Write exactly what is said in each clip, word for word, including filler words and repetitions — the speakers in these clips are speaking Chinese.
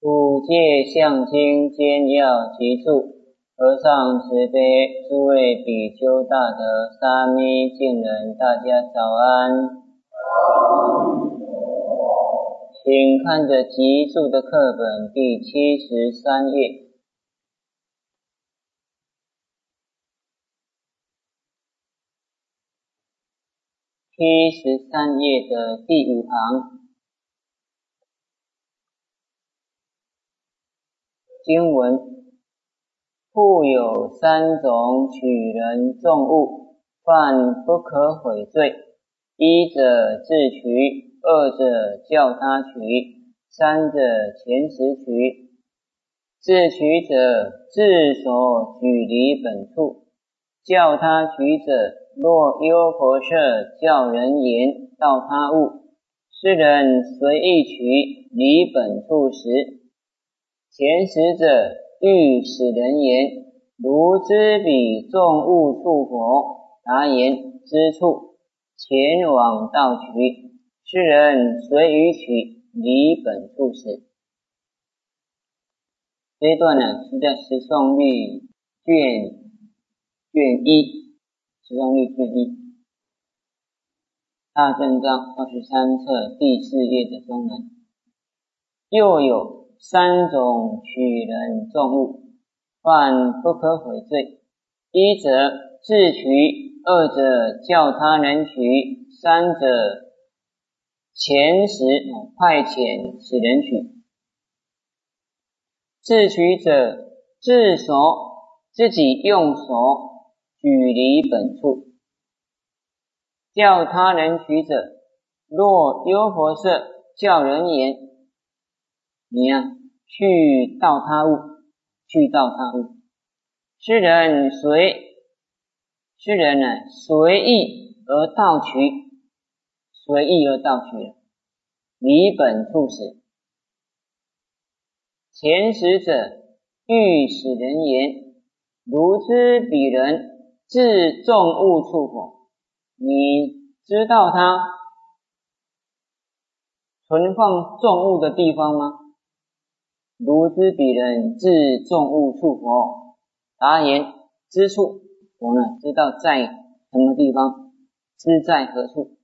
五戒相心兼要其处，和尚慈悲，诸位比丘大德、沙弥敬人，大家早安。请看着集数的课本第七十三页。七十三页的第五行。经文：复有三种取人众物，犯不可悔罪。一者自取，二者叫他取，三者前时取。自取者，自所举离本处；叫他取者，若优婆塞叫人言到他物，是人随意取离本处时，前时者欲使人言，如知彼众物处否？答言之处，前往道取，是人随于取离本处时。这一段呢是在十诵律卷卷一，十诵律卷一，大正藏二十三册第四页的中文。又有三种取人众物，犯不可悔罪。一者自取，二者叫他人取，三者前时派遣使人取。自取者，自所自己用手举离本处；叫他人取者，若优婆塞叫人言，你呀、啊，去到他物，去到他物。是人随，是人呢随意而盗取，随意而盗取了，离本处时。前时者，欲使人言，如知彼人自众物处否？你知道他存放重物的地方吗？如知彼人自众物处否？答言之处，我呢知道在什么地方，知在何处。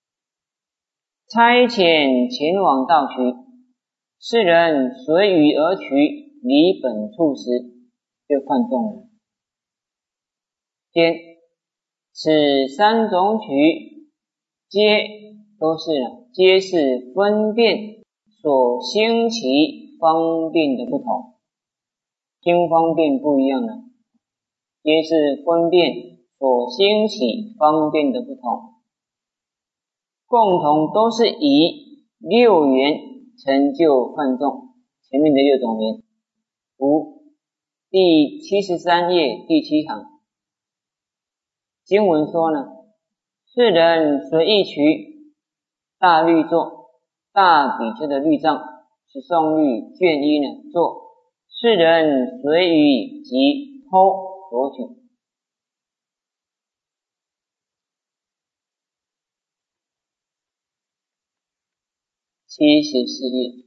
差遣前往道取，是人随语而取，离本处时，就犯众了。兼此三种取，皆都是呢，皆是分辨所兴起方便的不同，兴方便不一样了，皆是分辨所兴起方便的不同，共同都是以六缘成就犯众。前面的六种缘，五第七十三页第七行，经文说呢，是人随意取大律作，大比丘的律藏，十诵律卷一呢作，是人随于即偷夺取。七十四页，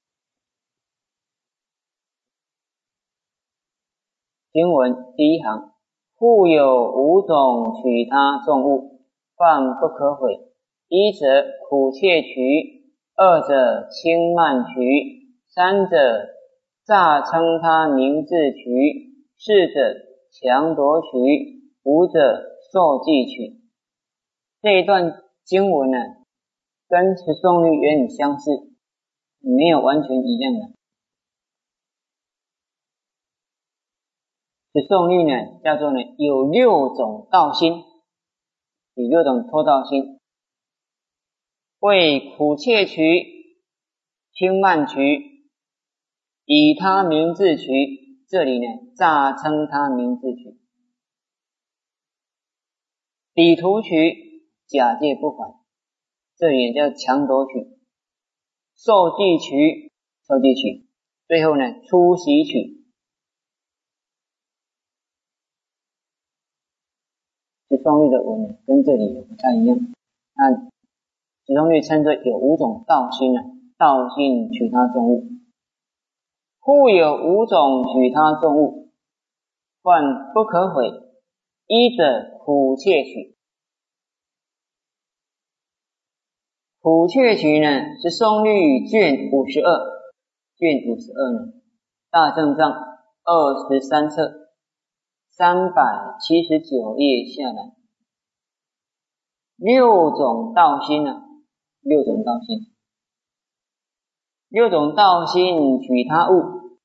经文第一行，复有五种取他众物，犯不可悔。一者苦切取，二者轻慢取，三者诈称他名字取，四者强夺取，五者受记取。这一段经文呢，跟持诵律有点相似，没有完全一样的。持诵律呢，叫做呢有六种道心，有六种偷盗心。为苦切取、轻慢取、以他名字取，这里呢诈称他名字取。彼图取，假借不还，这里也叫强夺取。受记取，受记取，最后呢出席取。持诵律的文跟这里也不太一样。那持诵律称作有五种道心啊，道心取他众物。 复有五种取他众物，患不可悔。一者苦切取。苦切取呢是宋律卷五十二，卷五十二呢，大正藏二十三册三百七十九页下来，六种道心呢、啊，六种道心，六种道心取他物。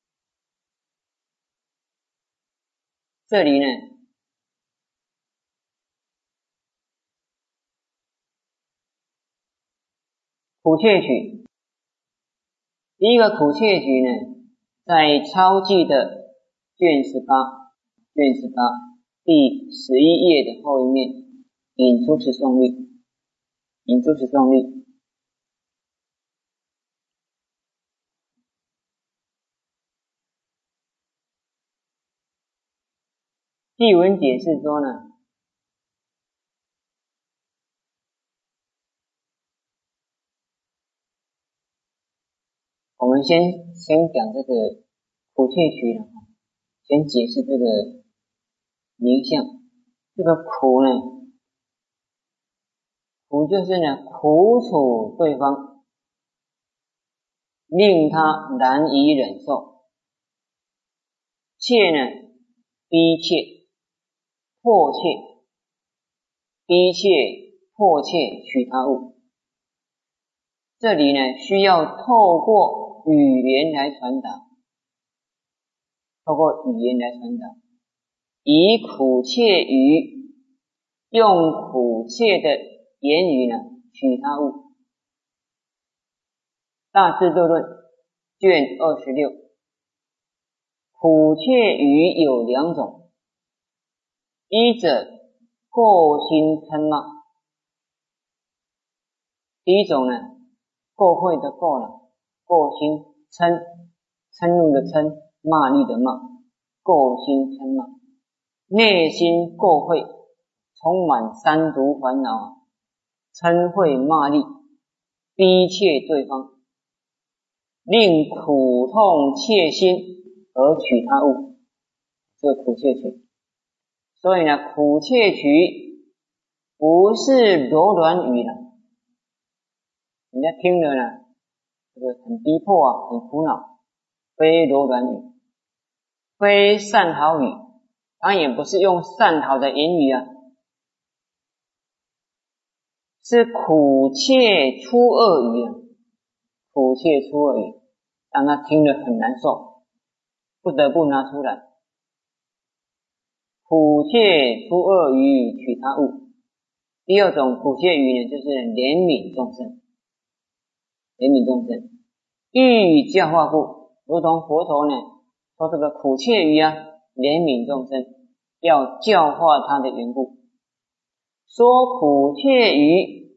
这里呢，苦切取，第一个苦切取呢，在超记的卷十八，卷十八第十一页的后一面引出持诵律，引出持诵律。偈文解释说呢，我们先先讲这个苦切取了，先解释这个名相。这个苦呢，苦就是呢苦楚对方，令他难以忍受。切呢，逼切、迫切，逼切、迫切取他物。这里呢，需要透过语言来传达，透过语言来传达，以苦切语，用苦切的言语呢取他物。大智度论卷二十六，苦切语有两种，一者过心嗔骂。第一种呢，过会的过了，过心嗔，嗔怒的嗔，骂力的骂，过心嗔骂，内心过会，充满三毒烦恼，嗔恚骂力，逼切对方，令苦痛切心而取他物，这个苦切取。所以呢，苦切取不是柔软语了，人家听了呢，这个很逼迫啊，很苦恼，非柔软语，非善好语，当然也不是用善好的言语啊，是苦切粗恶语啊，苦切粗恶语，让他听了很难受，不得不拿出来。苦切粗恶语取他物。第二种苦切语呢，就是怜悯众生，怜悯众生，欲语教化故，如同佛陀呢说这个苦切语啊，怜悯众生，要教化他的缘故。说苦切语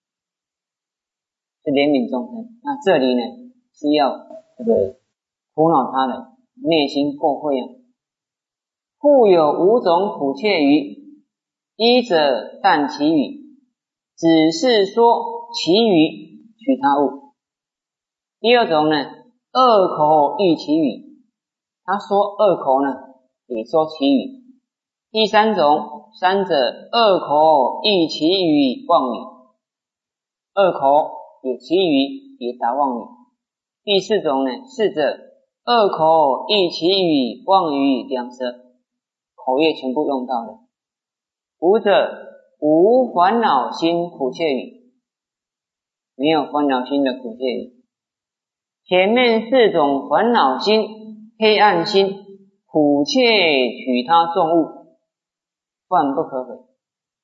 是怜悯众生，那这里呢是要这个苦恼他人，内心过会啊。复有五种苦切语，一者但其语，只是说其语取他物。第二种呢，恶口异其语，他说恶口呢，也说其语。第三种，三者恶口异其语妄语，恶口也其语也答妄语。第四种呢，四者恶口异其语妄语两舌，口业全部用到了。五者无烦恼心苦切语，没有烦恼心的苦切语。前面四种烦恼心、黑暗心、苦切取他众物，万不可悔。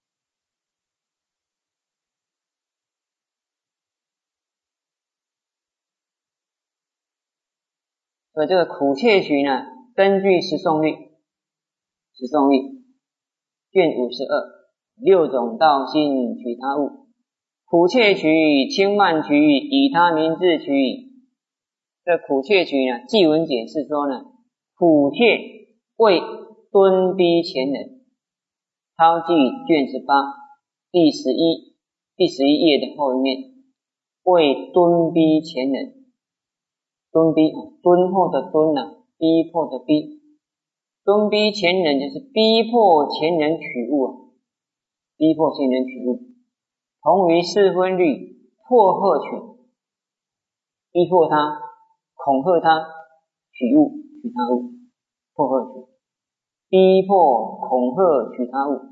所以这个苦切取呢，根据十诵律，十诵律卷五十二，六种道心取他物，苦切取、轻慢取、以他名字取。这苦切取呢，偈文解释说呢，苦切为敦逼前人。超记卷十八第十一第十一页的后一面，为敦逼前人。 敦逼，敦厚的敦啊，逼迫的逼，敦逼前人就是逼迫前人取物啊，逼迫前人取物，同于四分律，迫吓取，逼迫他，恐吓他取物，取他物，迫吓取，逼迫恐吓取他物，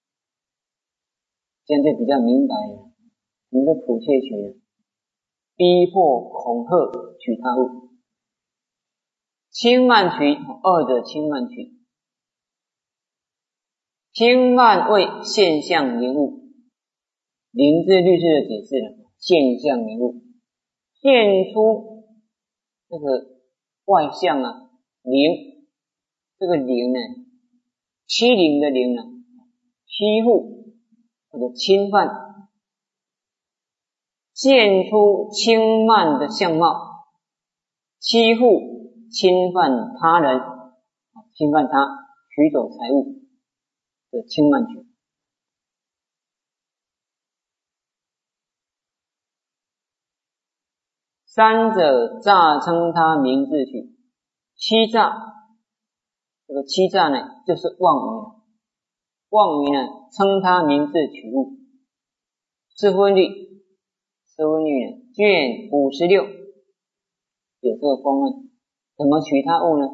这样就比较明白了。什么叫普窃取呢？逼迫恐吓取他物。轻慢取，二者轻慢取。轻慢为现象名物，灵智律师的解释了，现象名物，现出这个外相啊，灵，这个灵呢，欺凌的灵呢，欺负或者侵犯，现出轻慢的相貌，欺负侵犯他人，侵犯他，取走财物的轻慢取。三者诈称他名字取，欺诈，这个欺诈呢，就是妄语，妄语呢，称他名字取物。四分律，四分律呢，卷五十六有这个公案，怎么取他物呢？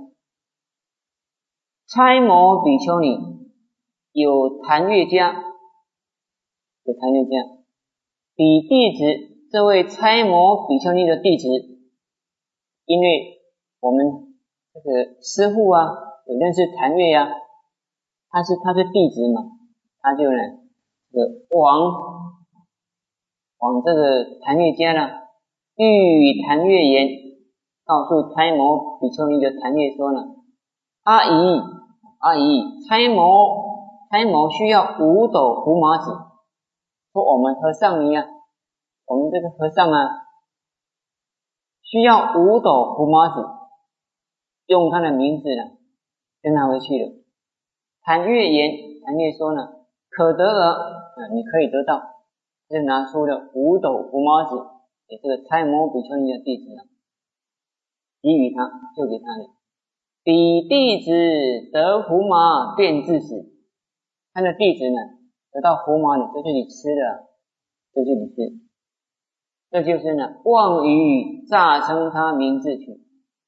猜摩比丘尼有谭月家，有谭月家，比弟子这位猜摩比丘尼的弟子，因为我们这个师父啊，有认识谭月呀、啊，他是他是弟子嘛，他就呢，这个往往这个谭月家呢，欲与谭月言，告诉猜摩比丘尼的谭月说呢，阿姨阿姨，猜摩猜摩需要五斗胡麻子，说我们和尚尼啊，我们这个和尚啊，需要五斗胡麻子，用他的名字呢，就拿回去了。谭月言，谭月说呢，可得而、呃、你可以得到，就拿出了五斗胡麻子给这个猜摩比丘尼的弟子啊，给予他，就给他了。彼弟子得胡麻便自死，他的弟子呢，得到胡麻呢，就去你吃了，就去你吃。这就是呢，妄语诈称他名字取。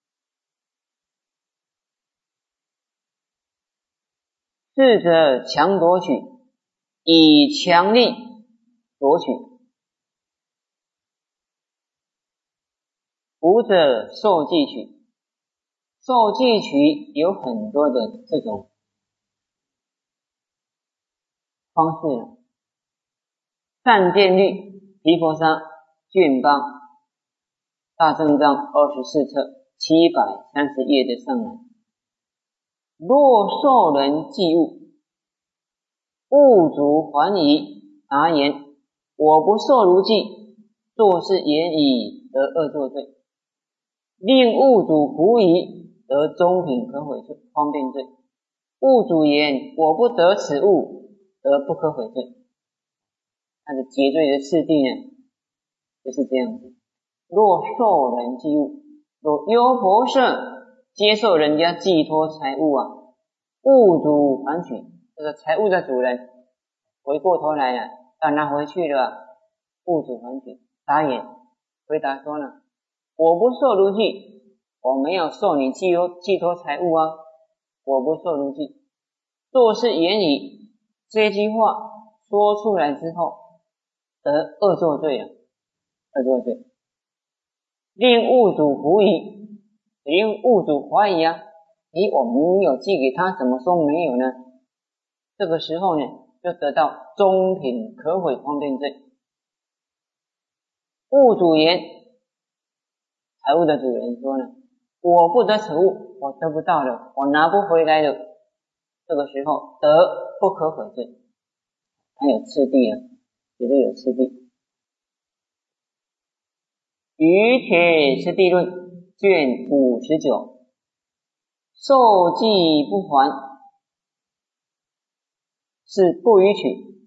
四者强夺取，以强力夺取。五者受记取，受记取有很多的这种方式。善见律毗婆沙卷八大正章二十四册七百三十页的上来，若受人记物，物主还疑，答言我不受如记，作是言语得恶作罪，令物主狐疑，得中品可悔罪方便罪。物主言我不得此物，得不可悔罪。他的结罪的次第呢，就是这样子。若受人寄物，若优婆塞接受人家寄托财物啊，物主还取，这个财物的主人回过头来了，要拿回去了，物主还取，答言回答说呢，我不受如记，我没有受你寄托寄托财物啊，我不受如记。作是言语，这句话说出来之后，得恶作罪了，恶作罪，令物主狐疑，令物主怀疑啊，咦，我明明有寄给他，怎么说没有呢？这个时候呢，就得到中品可悔方便罪。物主言，财物的主人说呢，我不得此物，我得不到了，我拿不回来了。这个时候得不可悔罪，它有次第啊，绝对有次第。于铁次第论卷五十九，受记不还是不予取，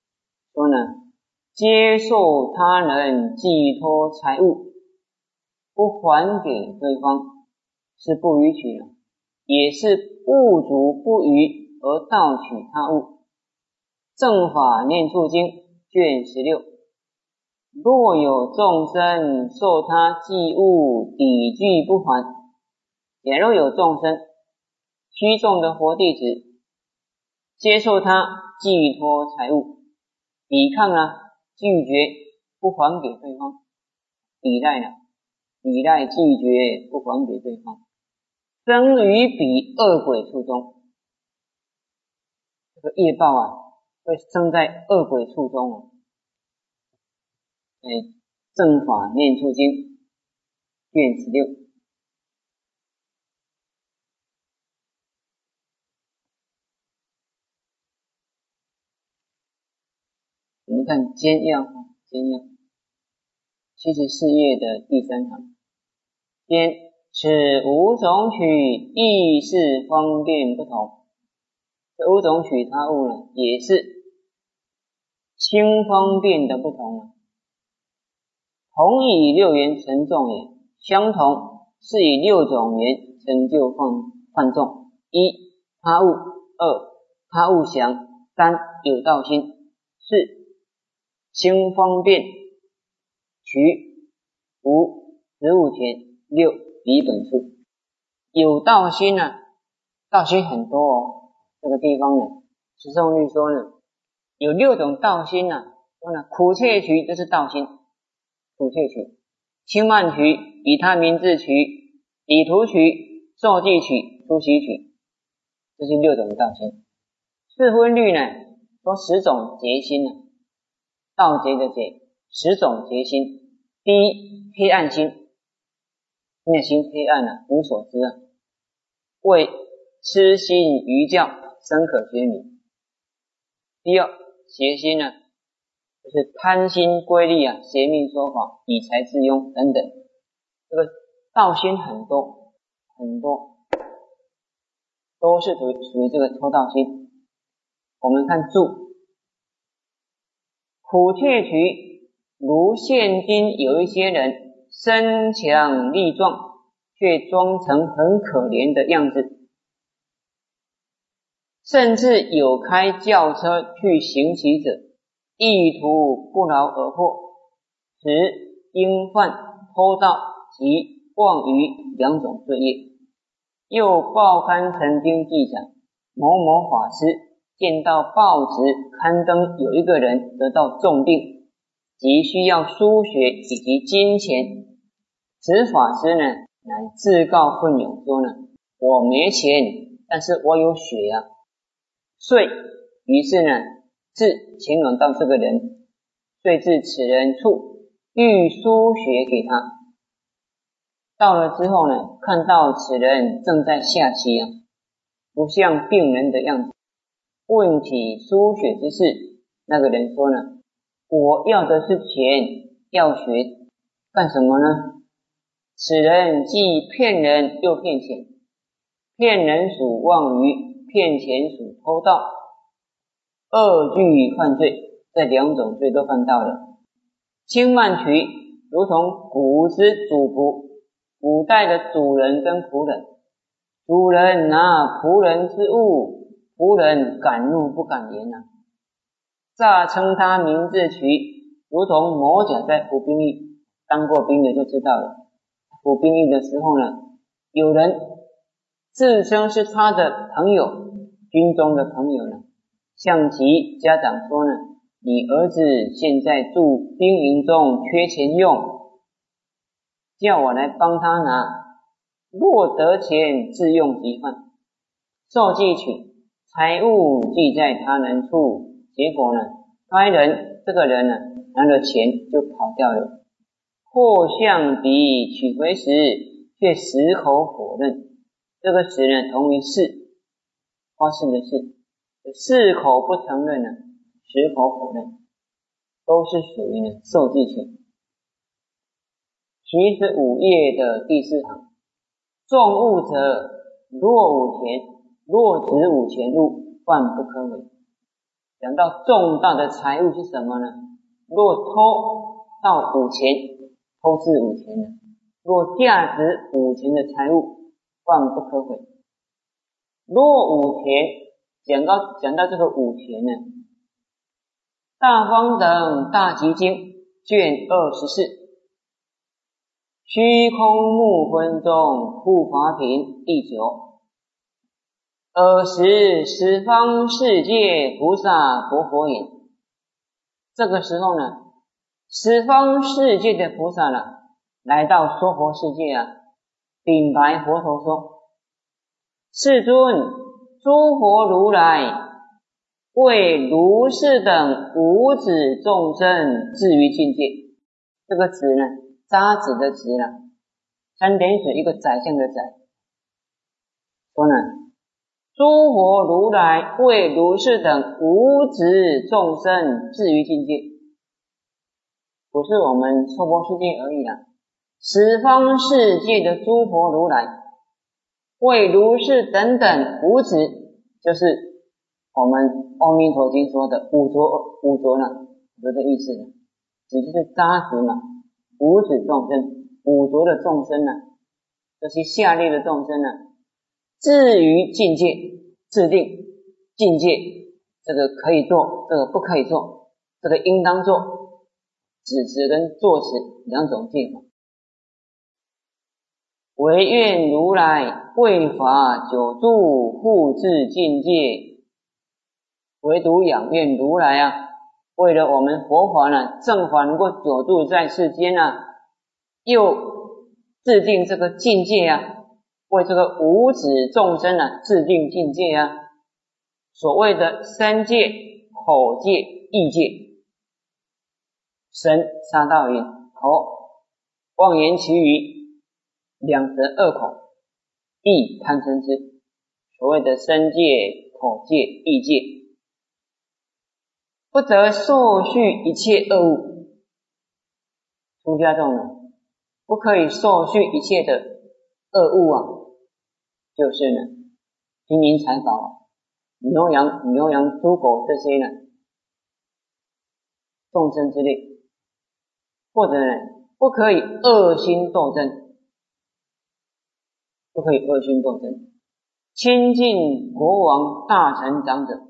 说呢，接受他人寄托财物， 不还给对方，是不逾矩了，也是物主不逾而盗取他物。正法念处经卷十六，若有众生受他寄物抵拒不还，假如有众生虚众的佛弟子接受他寄托财物，抵抗了，拒绝不还给对方，抵赖了，抵赖拒绝不还给对方，生于彼恶鬼处中。这个业报啊，会生在恶鬼处中哦。哎，正法念处经卷十六。我们看简要，简要，七十四页的第三行。简，此五种取亦是方便不同。这五种取他物呢，也是轻方便的不同了。同以六缘成众也，相同是以六种缘成就犯犯众。一、他物；二、他物详；三、有道心；四、轻方便取；五、实物权；六、离本处。有道心呢、啊，道心很多哦。这个地方呢，持诵律说呢，有六种道心呢、啊。说呢，苦切取就是道心，苦切取；轻慢取、以他名字取、理图取、受记取、出席取，这是六种道心。四分律呢，说十种结心呢、啊，盗贼的贼，十种结心。第一，黑暗心，内心黑暗啊，无所知啊，为痴心愚教，深可学名。第二，邪心呢，就是贪心瑰丽啊，邪命说法，以财自用等等。这个道心很多很多，都是属于属于这个偷盗心。我们看注，苦切取，如现今有一些人身强力壮，却装成很可怜的样子，甚至有开轿车去行乞者，意图不劳而获，此应犯偷盗及妄语两种罪业。又报刊曾经记载，某某法师见到报纸刊登有一个人得到重病，急需要输血以及金钱，此法师呢乃自告奋勇说呢，我没钱，但是我有血啊，遂于是呢自前往到这个人，遂至此人处，欲输血给他。到了之后呢，看到此人正在下棋啊，不像病人的样子，问起输血之事，那个人说呢，我要的是钱，要血干什么呢？此人既骗人又骗钱，骗人属妄语，骗钱属偷盗，二具犯罪，这两种罪都犯到了。轻慢取如同古之主仆，古代的主人跟仆人，主人拿仆人之物，仆人敢怒不敢言啊，诈称他名字取，如同某甲在服兵役，当过兵的就知道了。服兵役的时候呢，有人自称是他的朋友，军中的朋友呢，向其家长说呢，你儿子现在住兵营中缺钱用，叫我来帮他拿，若得钱自用即犯，受记取，财物记在他人处，结果呢，该人这个人呢拿了钱就跑掉了，或向彼取回时却矢口否认，这个时呢同于是发誓的事，矢口不承认呢，矢口否认，都是属于呢受记取。七十五页的第四行，重物者，若五钱，若值五钱物，犯不可为。讲到重大的财物是什么呢？若偷到五钱，偷至五钱呢， 若价值五钱的财物，万不可毁。若五田，讲到讲到这个五田呢，大方等大集经卷二十四，虚空目分中护法品第九。尔时十方世界菩萨佛佛言，这个时候呢，十方世界的菩萨呢，来到娑婆世界啊，禀白佛陀说：世尊，诸佛如来为如是等无子众生至于境界。这个子呢，渣子的子呢，三点水一个宰相的宰。说呢，诸佛如来为如是等无子众生至于境界，不是我们娑婆世界而已啦，十方世界的诸佛如来为如是等等无子，就是我们阿弥陀经说的五浊五浊呢，有这意思的，只就是渣子嘛，无子众生，五浊的众生呢，这些下列的众生呢，至于境界，制定境界，这个可以做，这个不可以做，这个应当做，指词跟作词两种见法。唯愿如来为法久住护持境界，唯独仰愿如来啊，为了我们佛法呢，正法能够久住在世间啊，又制定这个境界啊，为这个无子众生啊制定境界啊。所谓的身界、口界、意界。身杀盗淫，口妄言其语，两舌恶口，意贪嗔痴。所谓的身界、口界、意界，不得受续一切恶物。出家众呢，不可以受续一切的恶物啊，就是呢，金银财宝、牛羊、牛羊、猪狗这些呢，众生之类。或者呢，不可以恶心斗争，不可以恶心斗争。亲近国王、大臣、长者，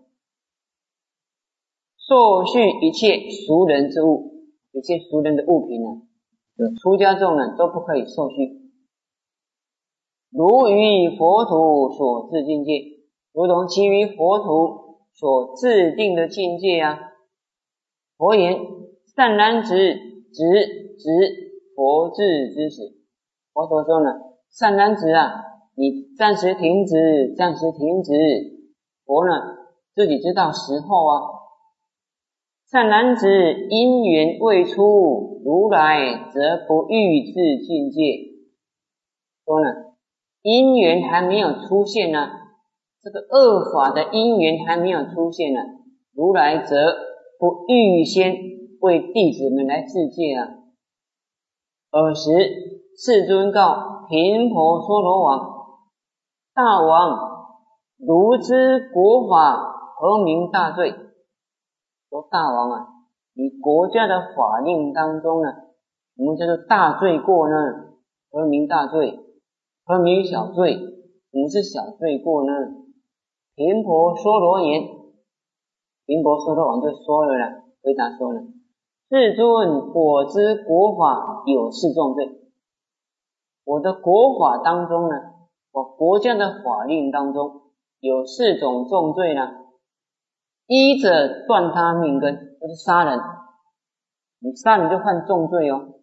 受续一切俗人之物，一切俗人的物品呢，出家众呢都不可以受续。如于佛土所制境界，如同其余佛土所制定的境界啊。佛言：善男子，直直佛制之时。佛陀说呢，善男子啊，你暂时停止，暂时停止。佛呢，自己知道时候啊。善男子，因缘未出，如来则不欲至境界。说呢，因缘还没有出现呢、啊，这个恶法的因缘还没有出现呢、啊，如来则不预先为弟子们来自戒啊。尔时世尊告频婆娑罗王：大王，如知国法何名大罪？说大王啊，你国家的法令当中呢，什么叫做大罪过呢？何名大罪？何名小罪？什么是小罪过呢？频婆娑罗言，频婆娑罗王就说了啦，回答说了：世尊，我知国法有四重罪。我的国法当中呢，我国家的法令当中有四种重罪呢。一者断他命根，就是杀人，你杀人就犯重罪哦。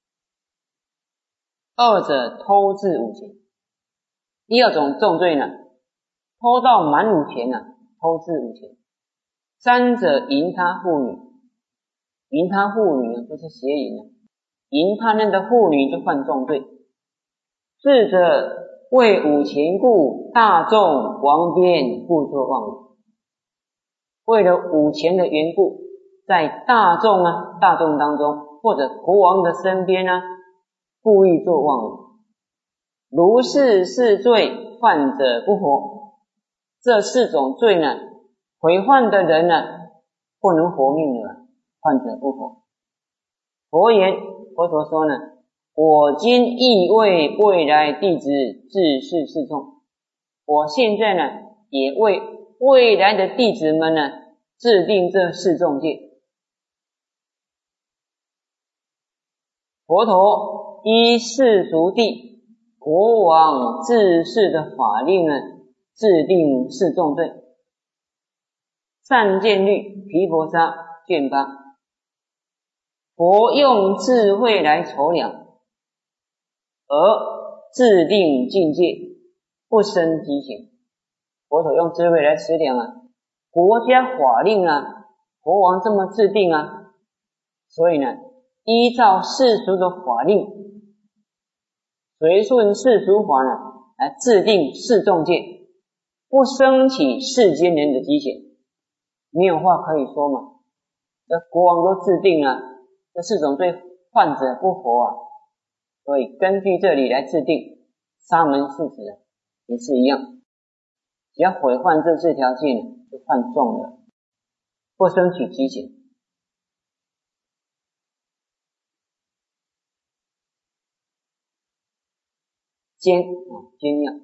二者偷自五钱，第二种重罪呢，偷到满五钱呢，偷自五钱。三者淫他妇女，淫他妇女呢，就是邪淫了，淫他人的妇女就犯重罪。四者为五钱故，大众王边故作妄语。为了五钱的缘故，在大众啊，大众当中或者国王的身边啊，故意做妄语。如是四罪，犯者不活。这四种罪呢，毁犯的人呢，不能活命了，犯者不活。佛言，佛陀说呢， 我今亦为未来弟子制示示众。我现在呢，也为未来的弟子们呢，制定这示众戒。佛陀依世俗谛国王治世的法令呢，制定示众罪。善见律毗婆沙卷八，佛用智慧来筹量，而制定境界，不生畸形。佛陀用智慧来持量啊，国家法令啊，国王这么制定啊，所以呢，依照世俗的法令，随顺世俗法呢，来制定示众戒，不生起世间人的畸形。没有话可以说嘛，这国王都制定了，这四种罪犯者不活啊，所以根据这里来制定。沙门四子啊也是一样，只要毁犯这四条戒呢，就犯重了，不生起畸形。坚啊，坚要。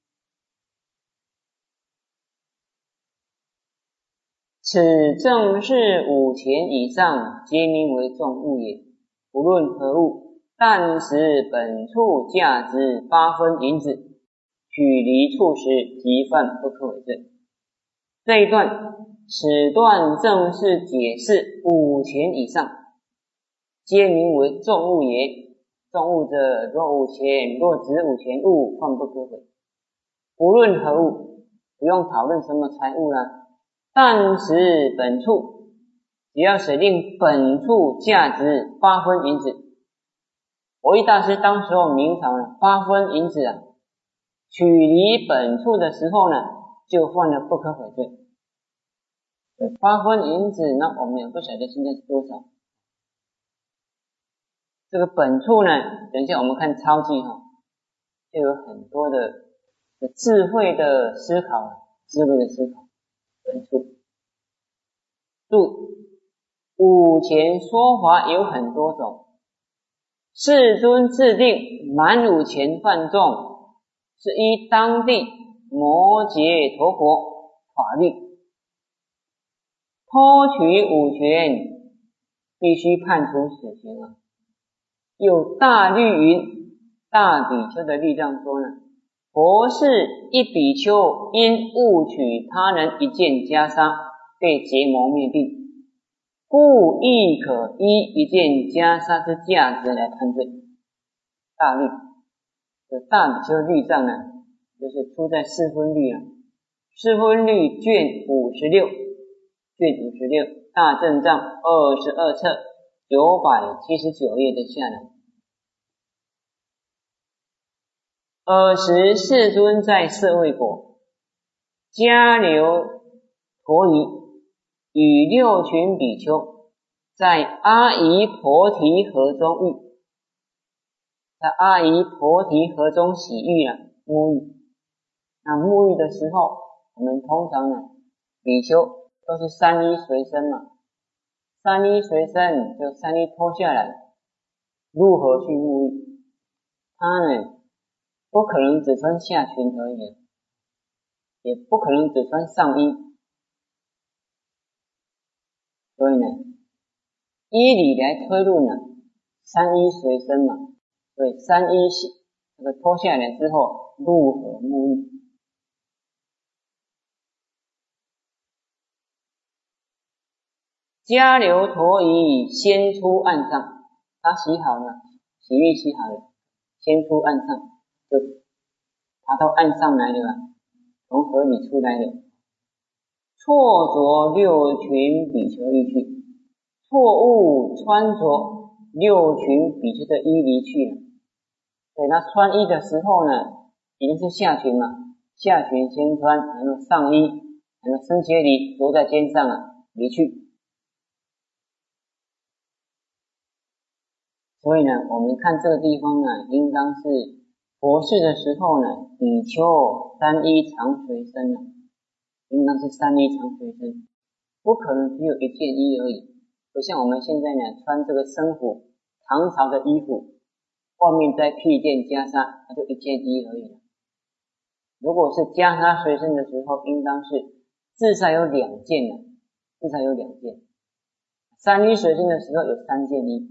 此正是五钱以上，皆名为重物也。不论何物，但使本处价值八分银子，取离处时，即犯不可为罪。这一段，此段正是解释五钱以上，皆名为重物也。重物者，若五钱，若指五钱物，犯不可毁。不论何物，不用讨论什么财物啦。但使本处，只要使令本处价值八分银子。佛一大师当时候明朝呢，八分银子啊，取离本处的时候呢，就犯了不可毁罪。八分银子呢，我们也不晓得现在是多少。这个本处呢，等一下我们看钞记哈，就有很多的智慧的思考，智慧的思考。本处注五钱说法有很多种，世尊制定满五钱犯重，是依当地摩羯陀国法律，偷取五钱必须判处死刑啊。有大律云，大比丘的律藏说呢，佛是一比丘因误取他人一件袈裟，被结魔灭病，故亦可依一件袈裟之价值来判罪。大律，这大比丘律藏呢，就是出在四分律啊，四分律卷五十六，卷五十六，大正藏二十二册九百七十九页的下来。尔时世尊在舍卫国，迦留陀夷与六群比丘在阿夷婆提河中浴，在阿夷婆提河中洗浴了，沐浴。那沐浴的时候，我们通常呢，比丘都是三衣随身嘛，三衣随身就三衣脱下来，如何去沐浴？他呢，不可能只穿下裙而已，也不可能只穿上衣。所以呢，依理来推论呢，三衣随身嘛，所以三衣这个脱下来之后，如何沐浴？迦留陀夷先出岸上，他洗好了，洗浴洗好了，先出岸上，就爬到岸上来了，从河里出来了，错着六群比丘衣去，错误穿着六群比丘的衣离去了。所以他穿衣的时候呢，已经是下裙嘛，下裙先穿，然后上衣，然后身结离着在肩上啊，离去。所以呢，我们看这个地方呢，应当是佛事的时候呢，比丘三衣常随身啊，应当是三衣常随身，不可能只有一件衣而已。不像我们现在呢，穿这个僧服唐朝的衣服， 外面再披一件袈裟，那就一件衣而已了。如果是袈裟随身的时候，应当是至少有两件了，至少有两件。三衣随身的时候有三件衣。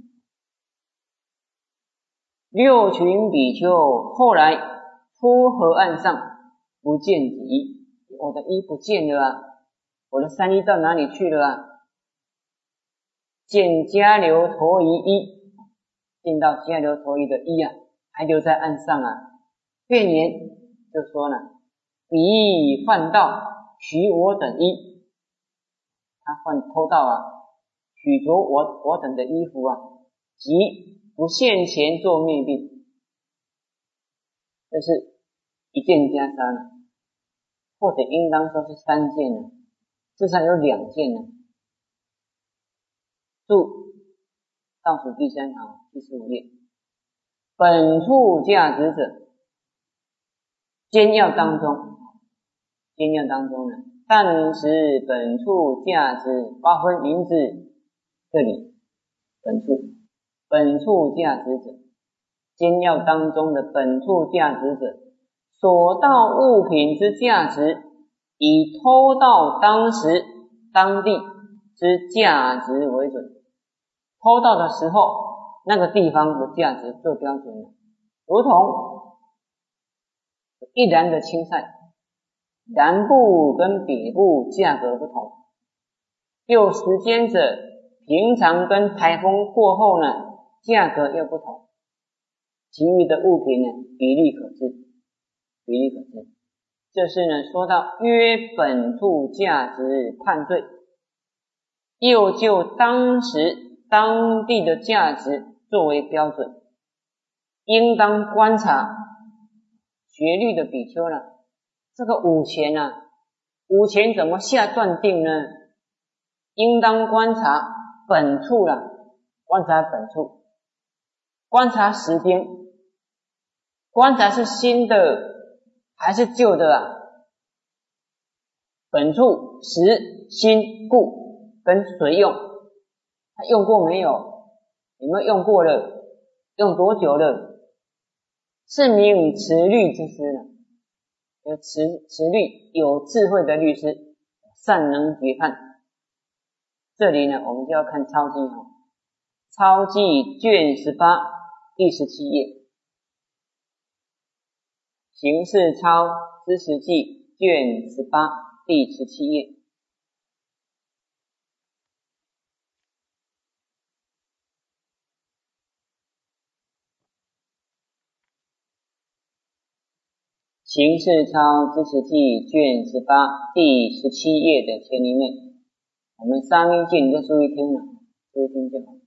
六群比丘后来出河岸上，不见己衣，我的衣不见了啊，我的三衣到哪里去了啊？见迦留陀夷衣，见到迦留陀夷的衣啊，还留在岸上啊。便言就说了，彼犯盗，取我等衣。他犯偷盗啊，取着我我等的衣服啊，即不现前做灭病。这是一件袈裟了，或者应当说是三件了，至少有两件了。注倒数第三行第十五页，本处价值者，兼要当中，兼要当中呢，但使本处价值八分名字，这里本处本处价值者，兼要当中的本处价值者，所盗物品之价值，以偷盗当时当地之价值为准。偷盗的时候，那个地方的价值做标准了，如同一篮的青菜，南部跟北部价格不同，又时间者，平常跟台风过后呢，价格又不同。其余的物品呢，比例可知，比例可知。这是呢，说到约本处价值判罪，又就当时当地的价值作为标准，应当观察学律的比丘呢，这个五钱啊，五钱怎么下断定呢？应当观察本处了，观察本处，观察时间，观察是新的还是旧的啊？本处时新故跟谁用？他用过没有？有没有用过了？用多久了？是名持律之师了，有持持律有智慧的律师，善能决判。这里呢，我们就要看抄记哈，抄记卷十八第十七页，形式抄知识记卷十八第十七页。形式抄知识记卷十八第十七页的前里面，我们三音记你就注意听了，注意听就好。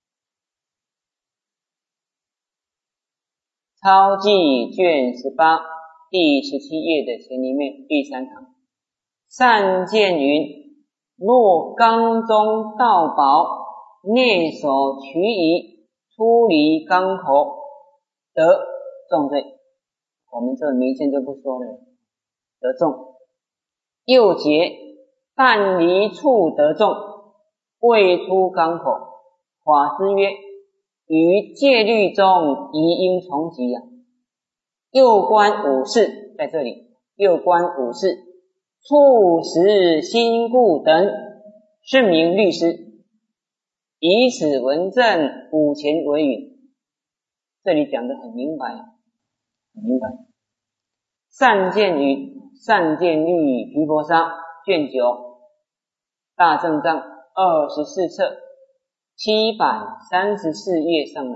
抄记卷十八第十七页的前里面第三行，善见云：若缸中盗宝，蹑手取乙，出离缸口，得重罪。我们这名先就不说了，得重。又节但离处得重，未出缸口。法师曰：于戒律中宜应从极啊。又观五事，在这里又观五事，处时心故等，是名律师。以此文正五前为允。这里讲得很明白，很明白。善见于善见律毗婆沙卷九大正藏二十四册七百三十四页上来。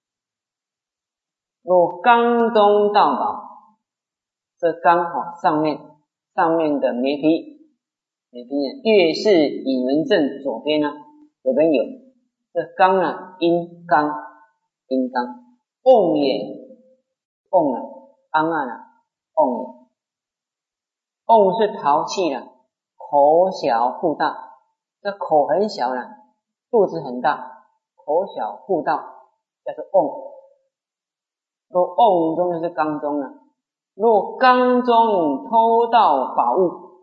若缸中盗宝，这缸哈上面上面的眉批，眉批月是引文正左边啊，左边有这缸啊，阴缸阴缸，瓮也瓮啊，安啊呢，瓮也，瓮是陶器了，口小腹大，这口很小了，肚子很大，口小腹大，叫做瓮。若瓮中就是缸中了，若缸中偷盗宝物，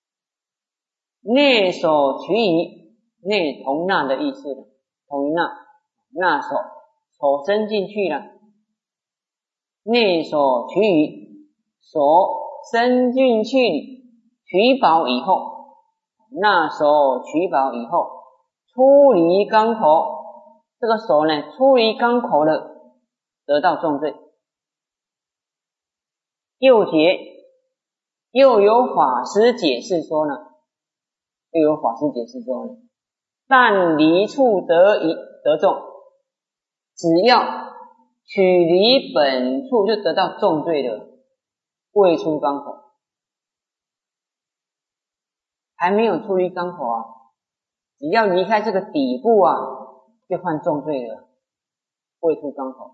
蹑手取乙，蹑同纳的意思了，同于纳，纳手，手伸进去了， 内所取于手伸进去取宝以后，那手取宝以后出离缸口，这个手呢出离缸口了，得到重罪。又解，又有法师解释说呢，又有法师解释说呢，但离处得以得重，只要取离本处就得到重罪的，未出缸口，还没有出离缸口啊，只要离开这个底部啊，就犯重罪了，未出缸口。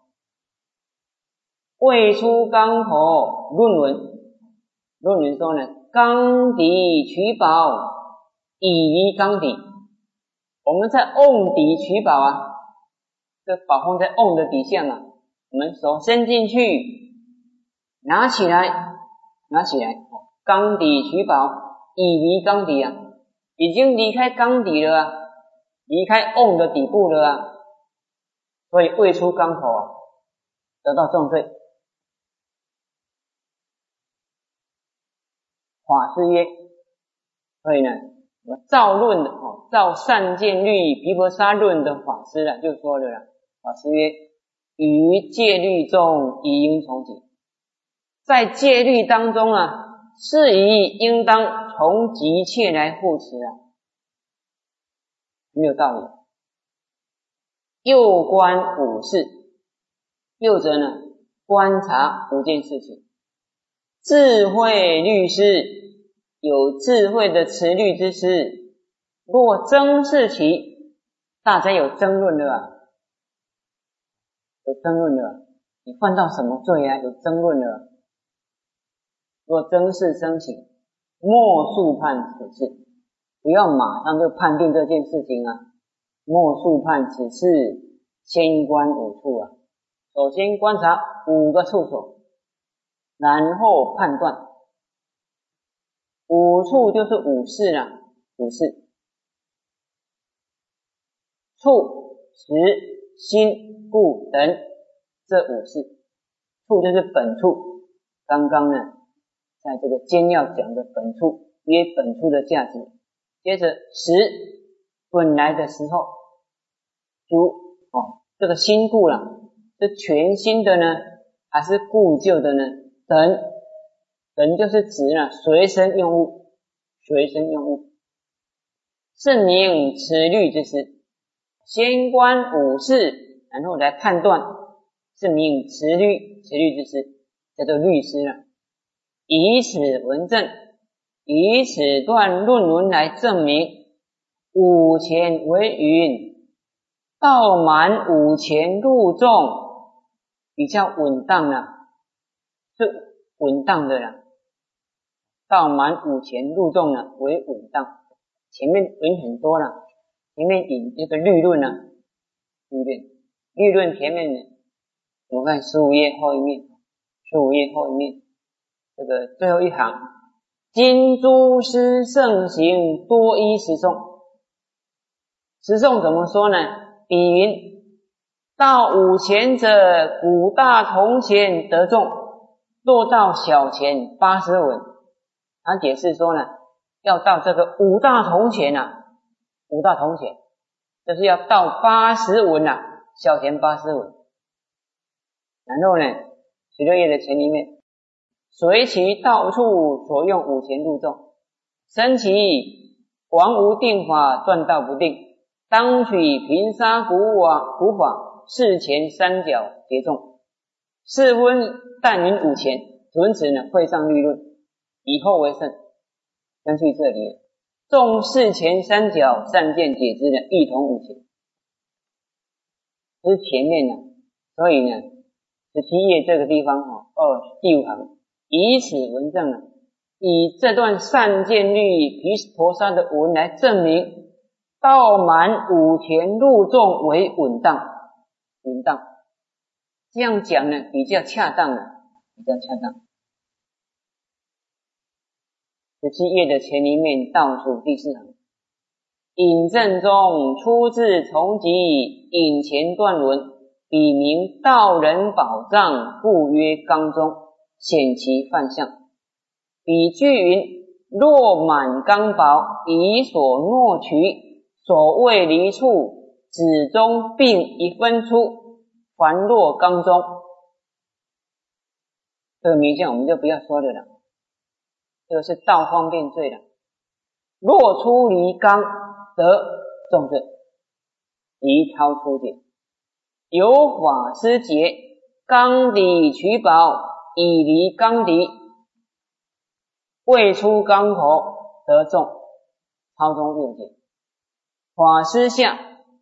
未出缸口论文，论文说呢，缸底取宝，以离缸底。我们在瓮底取宝啊，这宝放在瓮的底下嘛，我们手伸进去，拿起来，拿起来，缸底取宝，以离缸底啊，已经离开缸底了啊，离开瓮的底部了啊，所以未出缸口啊，得到重罪。法师曰，所以呢，造论的哦，造善见律毗婆沙论的法师啊，就说了啦，法师曰，于戒律中宜应从己，在戒律当中啊，是以应当从急切来护持啊，没有道理。右观五事，右则呢，观察五件事情。智慧律师，有智慧的持律之师，若争是其，大家有争论了啊，有争论了，你犯到什么罪啊？有争论了。若争是生起，莫速判此事，不要马上就判定这件事情啊，莫速判此事，先观五处啊，首先观察五个处所，然后判断。五处就是五事啦，五事，处、识、心、故等这五事。处就是本处，刚刚呢在这个简要讲的本处，约本处的价值。接着识，本来的时候，主哦，这个新故啦，是全新的呢，还是故旧的呢？等，等就是指呢随身用物，随身用物。是名持律之师，先观五事，然后来判断，是名持律，持律之师，叫做律师了。以此文证，以此段论文来证明五前为云，道满五前入众，比较稳当了，是稳当的了。道满五前入众呢为稳当，前面引很多了，前面引这个律论呢，律论，律论前面呢，我们看十五页后一面，十五页后一面，这个最后一行，今诸师盛行多依十诵，十诵怎么说呢？比云，到五前者，五大铜钱得众，若到小钱八十文。他解释说呢，要到这个五大铜钱啊，五大铜钱，就是要到八十文啊，小钱八十文。然后呢，十六页的前里面，随其到处所用五钱入众，生其王无定法，断道不定，当取平沙古瓦古法，事前三角结众，四分但云五钱，存此呢会上律论，以后为胜。根据这里，众事前三角善见解之的一同五钱，这是前面呢，所以呢，十七页这个地方哈，二第五行，以此文证呢，以这段善见律毗婆沙的文来证明道满五田入众为稳当，稳当，这样讲呢比较恰当了，比较恰当。十七页的前一面倒数第四行，引证中出自从集引前段文， 彼名道人宝藏，故曰缸中，显其范相。彼句云：若满缸宝，以所诺取，所谓离处，子中并一分出，凡若缸中。这个名相我们就不要说了了，这个是道方便罪了。若出离缸，得重罪，离超出解。有法师解，缸底取宝，以离缸底，未出缸口，得重，超中六解。法师下，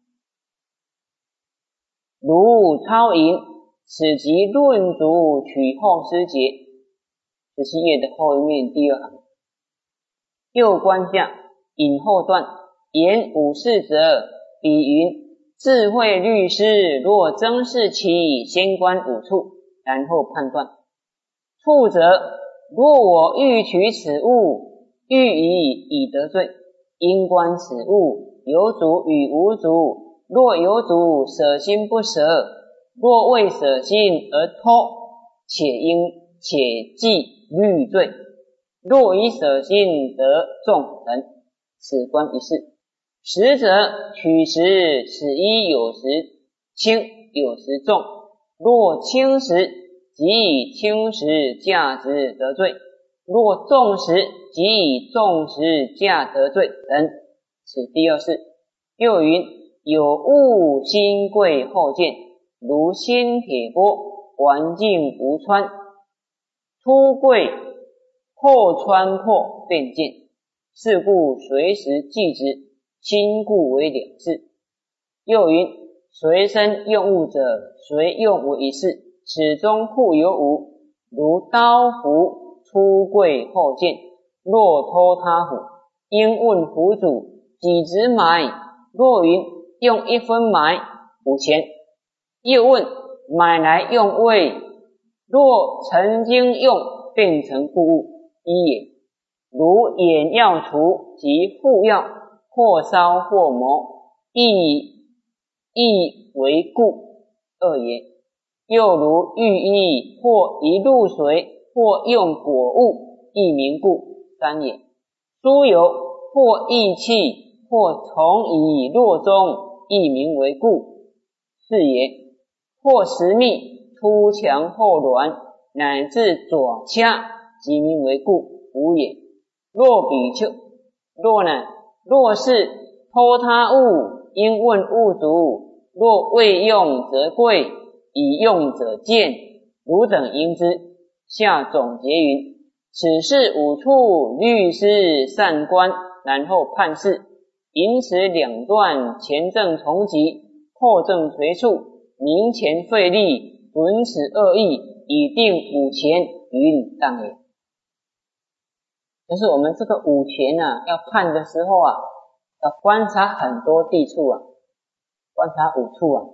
如超引，此即论足取后师解。十七页的后一面第二行。右观下，引后段，言五事者，比云：智慧律师若曾视其先观五处，然后判断。处者，若我欲取此物，欲以以得罪，应观此物有主与无主。若有主，舍心不舍；若未舍心而偷，且应且记律罪。若以舍心得众人，此观一事。实者取时，此一有时轻，有时重。若轻时，即以轻时价值得罪；若重时，即以重时价得罪等。此第二事。又云：有物心贵后见，如新铁钵，环境无穿，出贵后穿破便见，是故随时记之，亲故为两事。又云：随身用物者，随用为一事，此中互有五，如刀斧出贵后见，若偷他斧，应问斧主几值买，若云用一分买五钱，又问买来用未，若曾经用，变成故物一也。如眼药除及护药，或烧或磨，亦亦为故二也。又如浴衣，或一入水，或用果物，亦名故三也。酥油，或益气，或从以若中，亦名为故四也。或食蜜，出强后软，乃至爪掐，即名为故五也。若比丘，若呢？若是偷他物，应问物主；若未用则贵，已用者贱。汝等应知。下总结云：此事五处，律师善观，然后判事。因此两段，前正从疾，后正随处，明前费力，准此恶意，以定五钱，云当也。就是我们这个五钱啊，要判的时候啊，要观察很多地处啊，观察五处啊。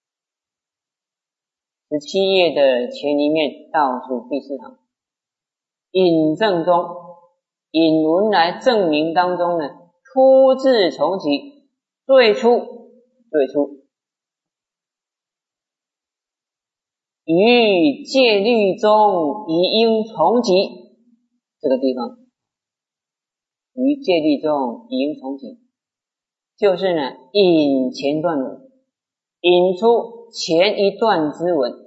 十七页的前一面倒数第四行，引证中，引文来证明当中呢，出自从疾，最初最初于戒律中宜应从疾，这个地方于戒律中宜应从疾，就是呢引前段文，引出前一段之文。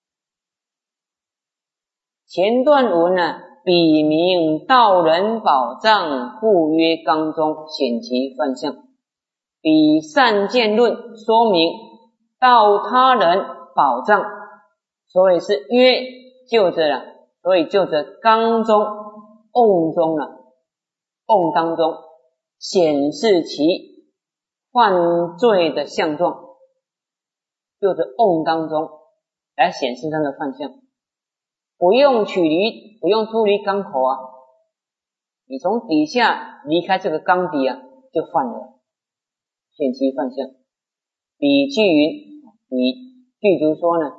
前段文呢，笔名道人宝藏，故曰缸中，显其范相。比善见论说明道他人宝藏，所以是约就着了，所以就着缸中瓮中了，瓮当中显示其犯罪的相状，就着瓮当中来显示他的犯相。不用取离，不用出离缸口啊，你从底下离开这个缸底啊，就犯了，显其犯相。比句云，比句如说呢，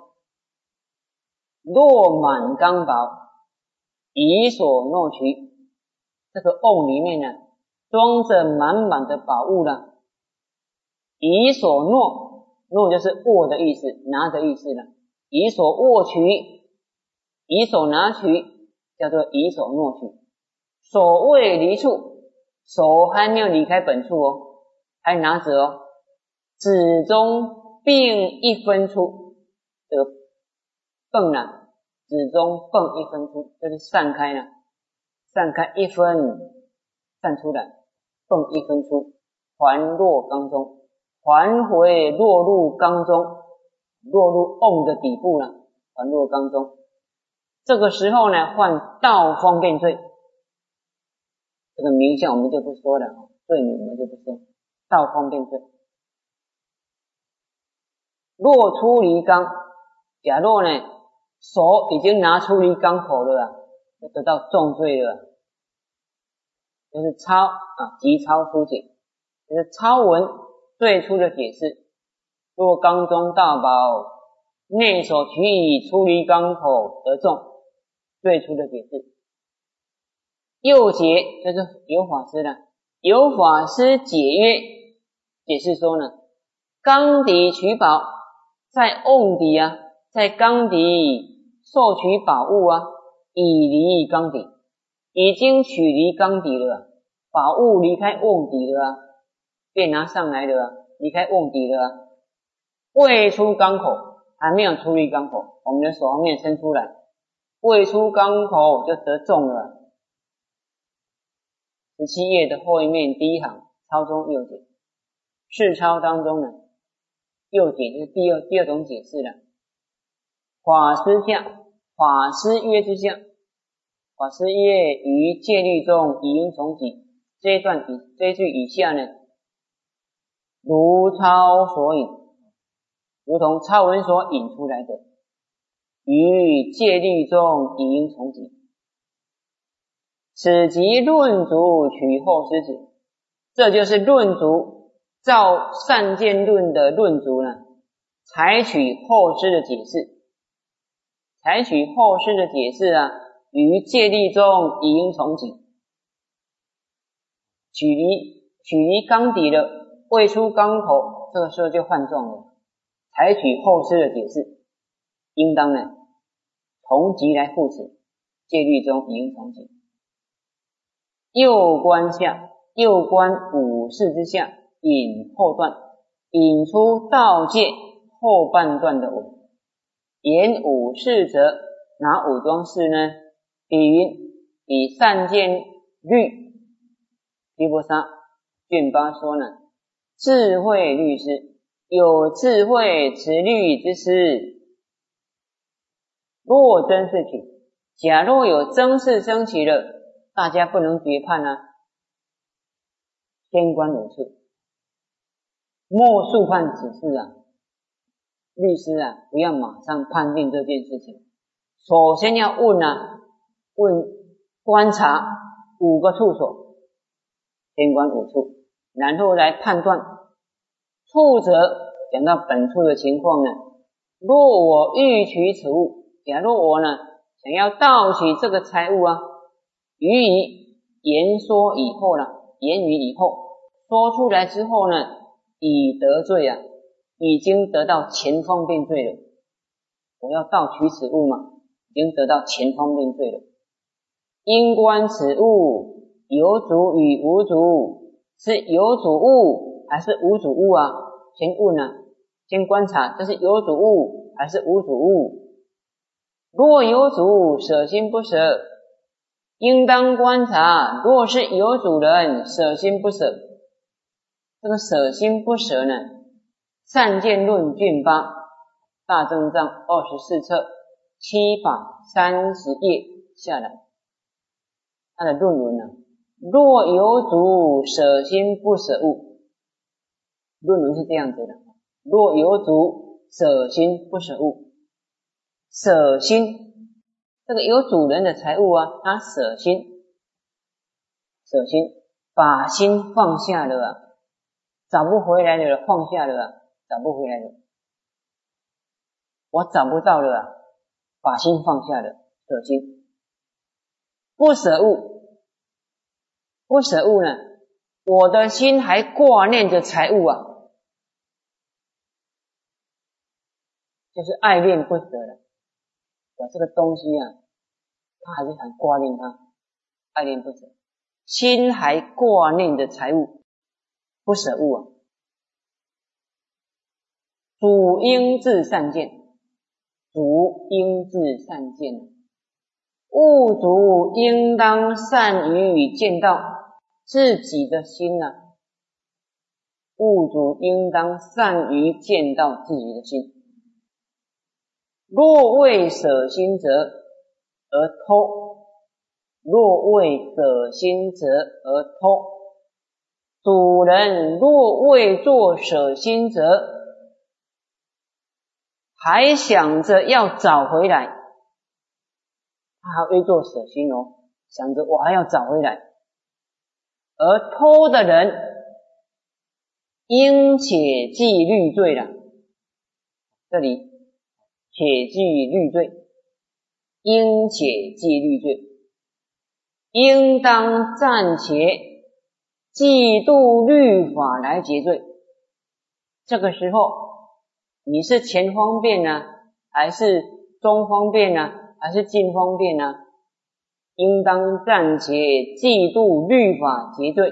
若满缸宝，以所诺取，这个瓮里面呢，装着满满的宝物了，以所诺， 诺就是握的意思，拿的意思了。以手握取，以手拿取，叫做以手诺取。手未离处，手还没有离开本处哦，还拿着哦。指中并一分出，这个泵呢，指中泵一分出，就是散开了，散开一分，散出来，泵一分出，还落缸中，还回落入缸中，落入瓮的底部了，还落缸中。这个时候呢，换道方便罪。这个名相我们就不说了，罪名我们就不说，道方便罪。若出离缸，假若呢手已经拿出离缸口了啊，就得到重罪了，就是超啊，即超出解，就是超文最初的解释。若缸中大宝，内手取以出离缸口得重，最初的解释。右解就是有法师的，有法师解曰，解释说呢，缸底取宝，在瓮底啊，在缸底受取宝物啊，已离缸底，已经取离缸底了，宝物离开瓮底了啊，便拿上来了啊，离开瓮底了啊，未出缸口，还没有出离缸口，我们的手还没有伸出来，未出缸口就得重了。十七页的后一面第一行，抄中右解。释抄当中呢，右解就是第二第二种解释了。法师相，法师曰之相，法师曰于戒律中以应从己。这一段以这一句以下呢，如抄所引，如同抄文所引出来的，于戒律中以应从己。此即论足取后师解，这就是论足照善见论的论足呢，采取后师的解释，采取后师的解释啊，于戒律中以应从己。取离取离缸底了，未出缸口，这个时候就犯重了。采取后师的解释，应当呢从己来护持，戒律中以应从己。右观下，右观五事之下，引后段，引出道戒后半段的文。言五事者，哪五桩事呢？比云以善见律，毗婆沙卷八说呢，智慧律师，有智慧持律之师。若真是起，假若有争事生起了，大家不能决判啊，天官无处，莫速判此事啊。律师啊，不要马上判定这件事情，首先要问啊，问观察五个处所，天官五处，然后来判断。处者讲到本处的情况呢，若我欲取此物，假若我呢想要盗取这个财物啊，予以言说以后了，言语以后说出来之后呢，已得罪啊，已经得到前方便罪了。我要盗取此物嘛，已经得到前方便罪了。应观此物有主与无主，是有主物还是无主物啊？先问啊，先观察这是有主物还是无主物。若有主，舍心不舍，应当观察，若是有主人，舍心不舍。这个舍心不舍呢，善见论卷八，大正藏二十四册七百三十页下来，他的论文呢，若有主，舍心不舍物。论文是这样子的，若有主，舍心不舍物。舍心，这个有主人的财物啊，他舍心，舍心，把心放下了啊，找不回来了，放下了啊，找不回来了，我找不到了啊，把心放下了，舍心。不舍物，不舍物呢，我的心还挂念着财物啊， 就是爱恋不舍了。我这个东西啊，他还是很挂念它，爱恋不舍，心还挂念的财物，不舍物啊。主应自善见，主应自善见，物主应当善于见到自己的心啊，物主应当善于见到自己的心。若为舍心者而偷，若为舍心者而偷，主人若为做舍心者，还想着要找回来，他还未做舍心哦，想着我还要找回来。而偷的人应且记虑罪了，这里且记虑罪，应且记虑罪，应当暂且嫉妒律法来结罪。这个时候你是前方便呢，还是中方便呢，还是近方便呢？应当暂且嫉妒律法结罪，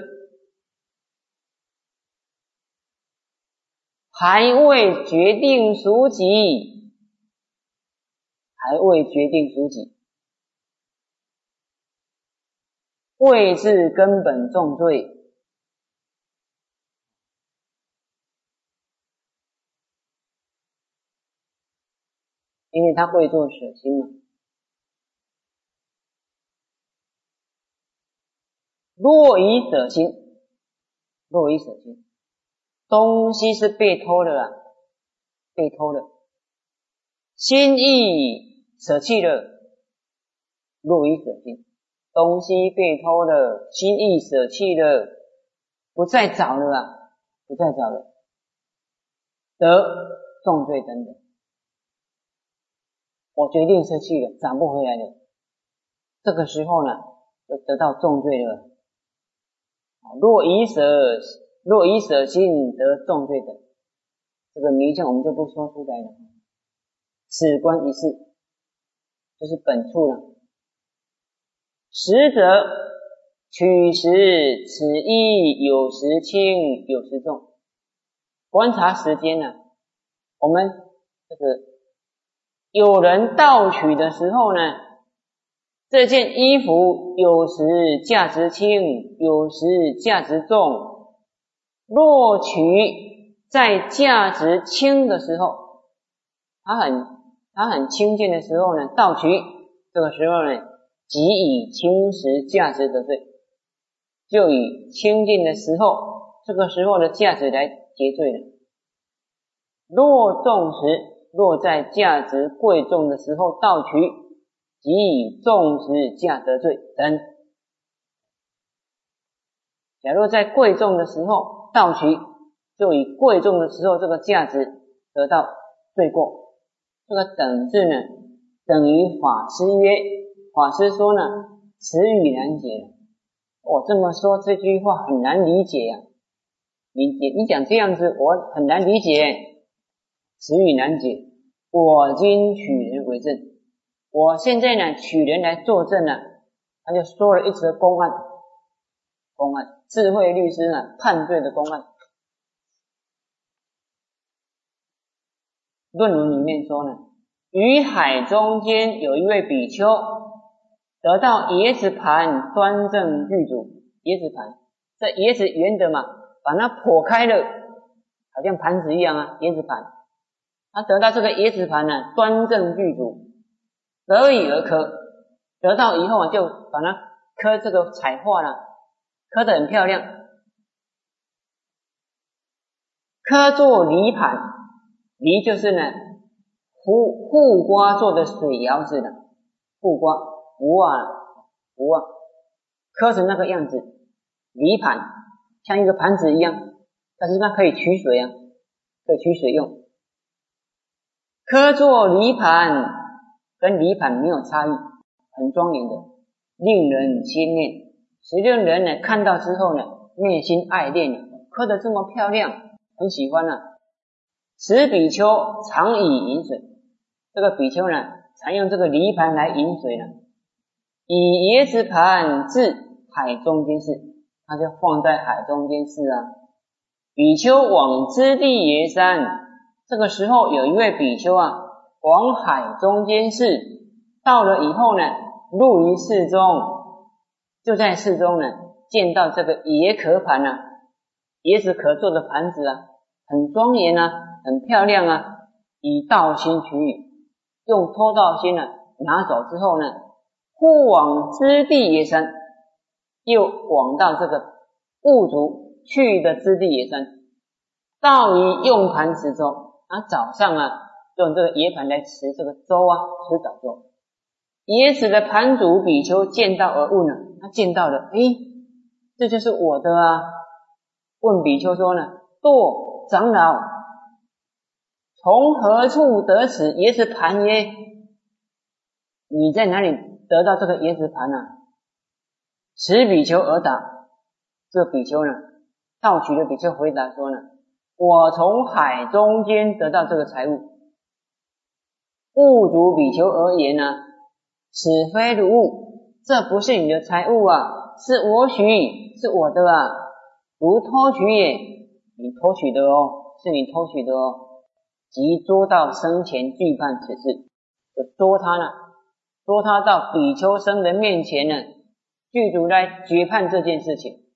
还未决定属己，还未决定属己，未至根本重罪。因为他会做舍心嘛。若以舍心，若以舍心，东西是被偷的啦，被偷了，心意舍弃了，若以舍心，东西被偷了，心意舍弃了，不再找了啊，不再找了，得重罪等等。我决定舍弃了，找不回来了，这个时候呢，就得到重罪了。若以舍，若以舍心得重罪的，这个名相我们就不说出来了。此观一事，就是本处了。实则取时此意有时轻，有时重。观察时间呢、啊，我们这个有人盗取的时候呢，这件衣服有时价值轻，有时价值重。若取在价值轻的时候，它很它很轻贱的时候呢，盗取这个时候呢，即以轻时价值得罪，就以轻贱的时候，这个时候的价值来结罪了。若重时，若在价值贵重的时候盗取，即以重时价得罪等。假如在贵重的时候盗取，就以贵重的时候这个价值得到罪过。这个等字呢，等于法师曰，法师说呢，词语难解。我这么说这句话很难理解啊，你你讲这样子我很难理解，词语难解。我今取人为证，我现在呢取人来作证呢，他就说了一则公案，公案，智慧律师呢判罪的公案。论文里面说呢，于海中间有一位比丘，得到椰子盘端正具足。椰子盘，这椰子圆的嘛，把它剖开了，好像盘子一样啊，椰子盘。他得到这个椰子盘呢，端正具足，得以而刻，得到以后啊，就把它刻这个彩画呢，刻得很漂亮。刻作梨盘，梨就是呢胡胡瓜做的水窑子的胡瓜胡啊胡啊，刻成那个样子，梨盘像一个盘子一样，但是它可以取水啊，可以取水用。刻作梨盘跟梨盘没有差异，很庄严的，令人心念，使令人呢看到之后呢，内心爱恋，刻得这么漂亮，很喜欢啊。此比丘常以饮水， 这个比丘呢，常用这个泥盘来饮水呢，以椰子盘至海中间寺，他就放在海中间寺啊。比丘往支地耶山，这个时候有一位比丘啊，往海中间寺，到了以后呢，入于寺中，就在寺中呢，见到这个椰壳盘啊，椰子壳做的盘子啊，很庄严啊，很漂亮啊，以道心取予，用偷道心呢拿走之后呢，忽往支地耶山，又往到这个物主去的支地耶山，到于用盘持粥啊，早上啊用这个椰盘来持这个粥啊，吃早粥。椰子的盘主比丘见到而问了，他见到了，诶，这就是我的啊。问比丘说呢，堕长老，从何处得此椰子盘耶？你在哪里得到这个椰子盘啊？此比丘而答，这个比丘呢，道取的比丘回答说呢，我从海中间得到这个财物。物主比丘而言呢，此非汝物，这不是你的财物啊，是我许，是我的啊，如偷取也，你偷取的哦，是你偷取的哦。即捉到生前具判此事，就捉他呢，捉他到比丘僧人面前呢，具足来决判这件事情。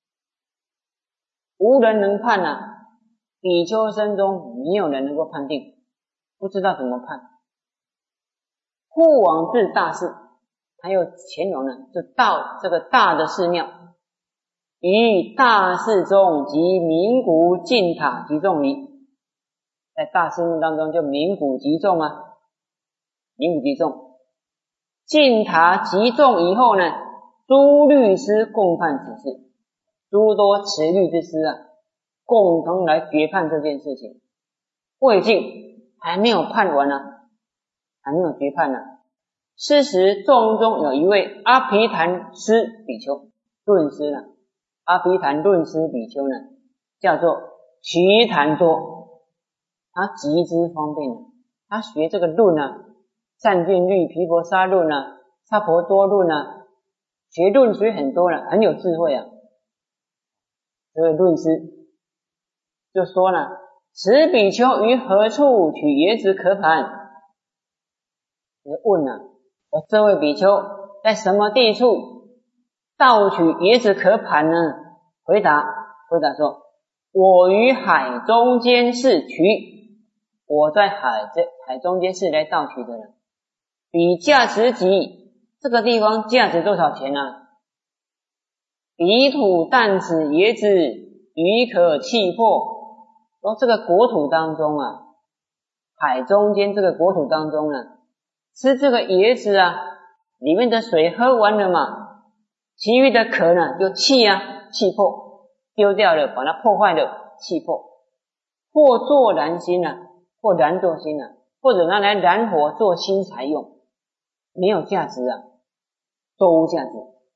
无人能判啊，比丘僧中没有人能够判定，不知道怎么判。忽往至大寺，还有前往呢，就到这个大的寺庙，于大寺中即鸣鼓进塔集众礼，在大寺庙当中就鸣鼓集众啊，鸣鼓集众，进塔集众以后呢，诸律师共判此事，诸多持律之师啊，共同来决判这件事情。未尽，还没有判完呢、啊，还没有决判呢、啊。是时众中有一位阿毗昙师比丘，论师呢，阿毗昙论师比丘呢，叫做瞿昙多，他极之方便，他学这个论啊，善尽律、毗婆沙论啊、萨婆多论啊，学论学很多了，很有智慧啊。这位论师就说呢，此比丘于何处取椰子壳盘？就问啊，我这位比丘在什么地处盗取椰子壳盘呢？回答回答说，我于海中间寺取，我在海这海中间寺来盗取的了。比价值几？这个地方价值多少钱啊？彼土淡此椰子，鱼可弃破。说这个国土当中啊，海中间这个国土当中呢，吃这个椰子啊，里面的水喝完了嘛，其余的壳呢就弃啊，弃破，丢掉了，把它破坏了，弃破。或做燃薪啊，或燃做薪啊，或者拿来燃火做薪柴用，没有价值啊，都无价值。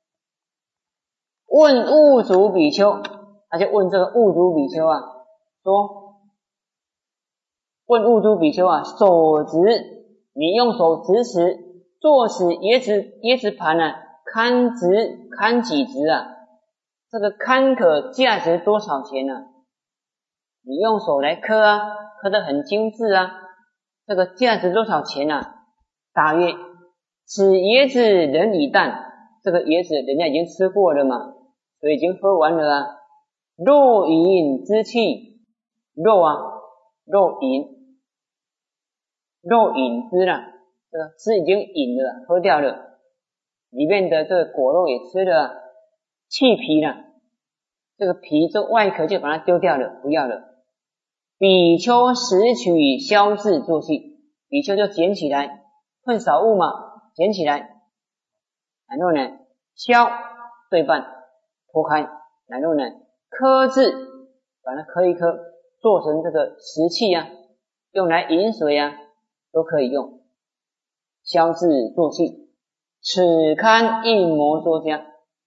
问物主比丘，他就问这个物主比丘啊，说，问物主比丘啊，手执，你用手执持做此椰子椰子盘呢，堪值堪几值啊？这个堪可价值多少钱呢、啊？你用手来刻啊，刻得很精致啊，这个价值多少钱啊？大约此椰子人已淡，这个椰子人家已经吃过了嘛，所以已经喝完了啊。肉饮之气，肉啊，肉饮，肉饮之了，这个汁已经饮了，喝掉了，里面的这个果肉也吃了，去皮了，这个皮这外壳就把它丢掉了，不要了。比丘拾取消质作器，比丘就捡起来，混少物嘛，捡起来，然后呢，削对半，剖开，然后呢，刻制，把它刻一刻，做成这个食器啊，用来饮水啊，都可以用。消质作器，此堪一摩梭迦。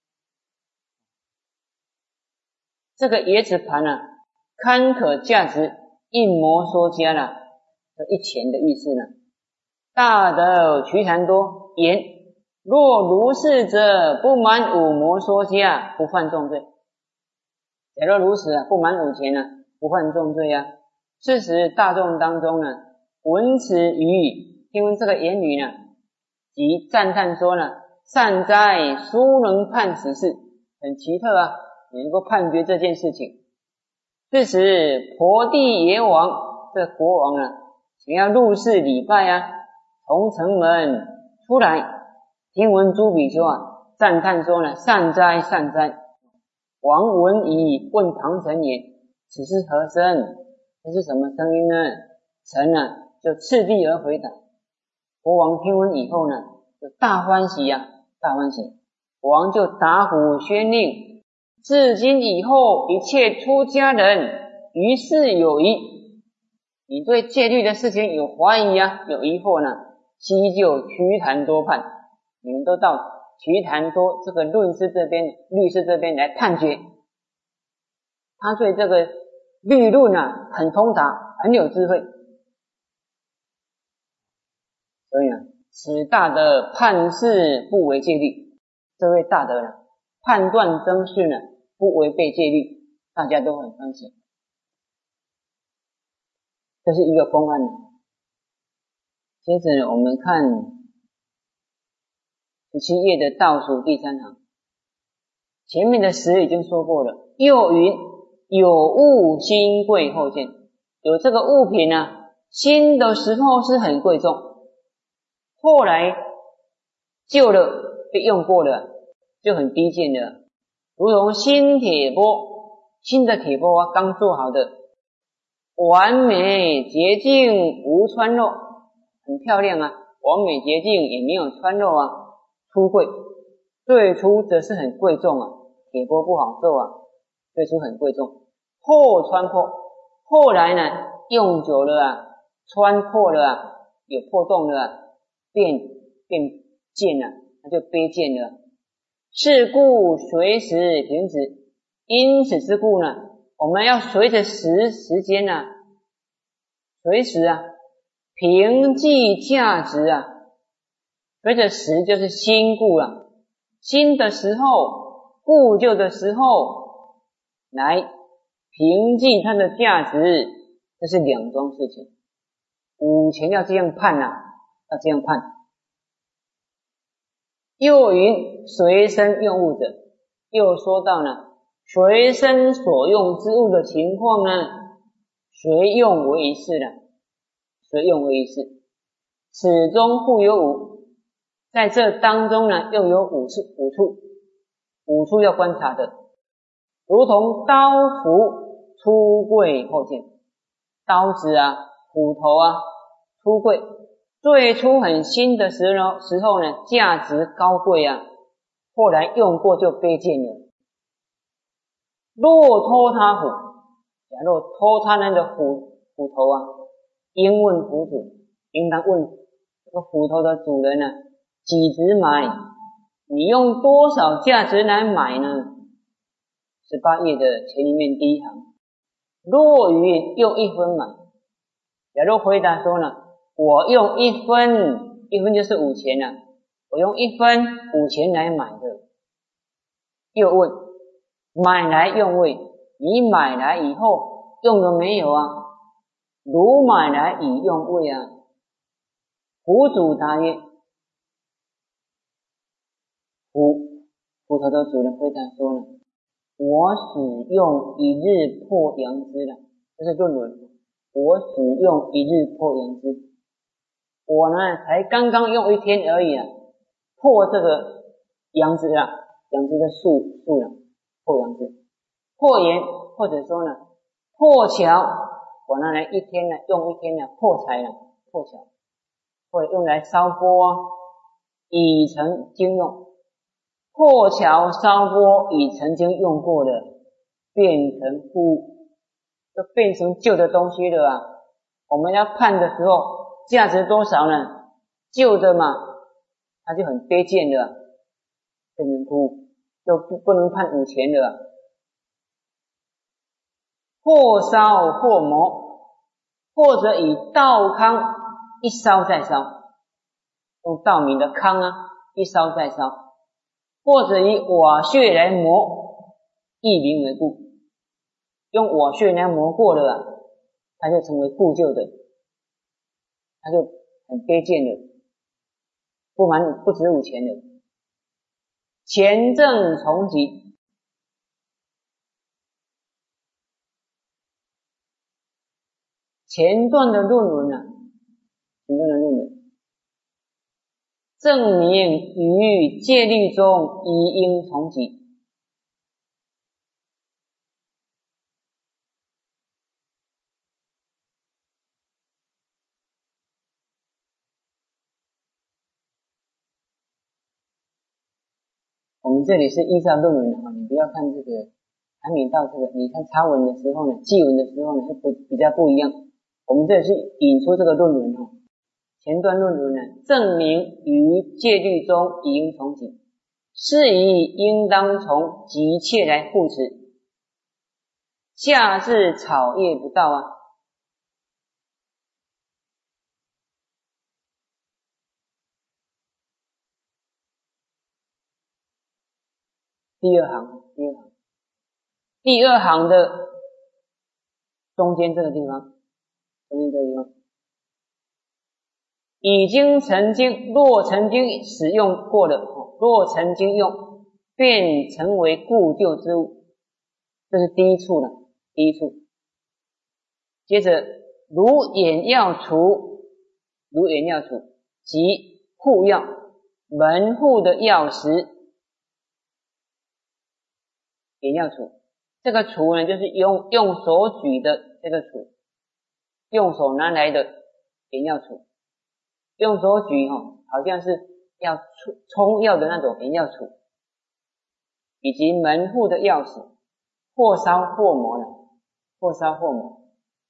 这个椰子盘啊，堪可价值一摩梭迦啦，这一钱的意思呢。 大德瞿昙多言：若如是者，不满五摩梭迦，不犯重罪。假若如此啊，不满五钱呢、啊，不犯重罪啊。是时大众当中呢，闻此语，听闻这个言语呢，即赞叹说呢：善哉，殊能判此事，很奇特啊，你能够判决这件事情。是时婆地耶王，这国王呢，想要入室礼拜啊，从城门出来，听闻诸比丘啊赞叹说呢：善哉善哉。王闻已，问旁臣言：此是何声？这是什么声音呢？臣呢就次第而回答。国王听闻以后呢，就大欢喜啊，大欢喜。国王就打鼓宣令：自今以后，一切出家人于事有疑，你对戒律的事情有怀疑啊，有疑惑呢，悉就瞿昙多判，你们都到瞿昙多这个论师这边、律师这边来判决。他对这个律论啊很通达，很有智慧。所以呢，此大德判事不违戒律，这位大德呢，判断争事呢不违背戒律，大家都很欢喜。这是一个公案。接着我们看十七页的倒数第三行，前面的十已经说过了。又云：有物新贵后见，有这个物品啊，新的时候是很贵重，后来旧了被用过了就很低贱了。如同新铁钵，新的铁钵啊，刚做好的，完美洁净无穿漏，很漂亮啊，完美洁净也没有穿漏啊，初贵。最初则是很贵重啊，铁钵不好做啊，最初很贵重。后穿破，后来呢用久了啊，穿破了啊，有破洞了啊，变变贱了，那就卑贱了。是故随时停止，因此之故呢，我们要随着时时间啊，随时啊平计价值啊，随着时就是新故啊，新的时候故旧的时候来平计它的价值，这是两桩事情。五钱要这样判啊，要这样判。又云随身用物者，又说到呢随身所用之物的情况呢，随用为一事了，随用为一事。此中复有五，在这当中呢又有五处五处五处要观察的，如同刀斧出贵后见，刀子啊斧头啊出贵，最初很新的时候时候呢价值高贵啊，后来用过就卑贱了。若偷他斧，假若偷他那个斧斧头啊，应问斧主，应当问这个斧头的主人呢、啊，几值买？你用多少价值来买呢？十八页的前里面第一行，若于用一分买，假如回答说呢，我用一分，一分就是五钱啊，我用一分五钱来买的。又问买来用未？你买来以后用了没有啊？如买来已用未啊？斧主答曰：斧斧头的主人回答说呢，我使用一日破阳之了，这是论文。我使用一日破阳之，我呢才刚刚用一天而已啊，破这个阳之啊，阳之的数数了，破阳之，破盐或者说呢破桥，我拿来一天呢用一天呢破柴了，破桥，或者用来烧锅啊，已曾经用。破桥烧锅已曾经用过的，变成污，就变成旧的东西了啊。我们要判的时候，价值多少呢？旧的嘛，它就很卑贱的，变成污，就不不能判五钱的。或烧或磨，或者以稻糠一烧再烧， 用稻米的糠啊，一烧再烧，或者以瓦屑来磨，亦名为故。用瓦屑来磨过了啊，它就成为故旧的，它就很卑贱了，不蛮不值五钱了。前正从疾，前段的论文啊，前段的论文，证明于戒律中宜应从疾。我们这里是依照论文的啊，你不要看这个，还没到这个，你看插文的时候呢，记文的时候呢，是不比较不一样。我们这里是引出这个论文哦，前段论文呢，证明于戒律中宜应从疾，是以应当从急切来护持。夏至草叶不到啊，第二行，第二行，第二行的中间这个地方，中间这个地方，已经曾经，若曾经使用过的，若曾经用，便成为故旧之物，这是第一处了，第一处。接着，如眼药除，如眼药除，即护药，门户的药石，眼药除。这个除呢，就是用用手举的这个除，用手拿来的眼药除，用手举哦，好像是要冲药的那种眼药除，以及门户的钥匙，或烧或磨了，或烧或磨。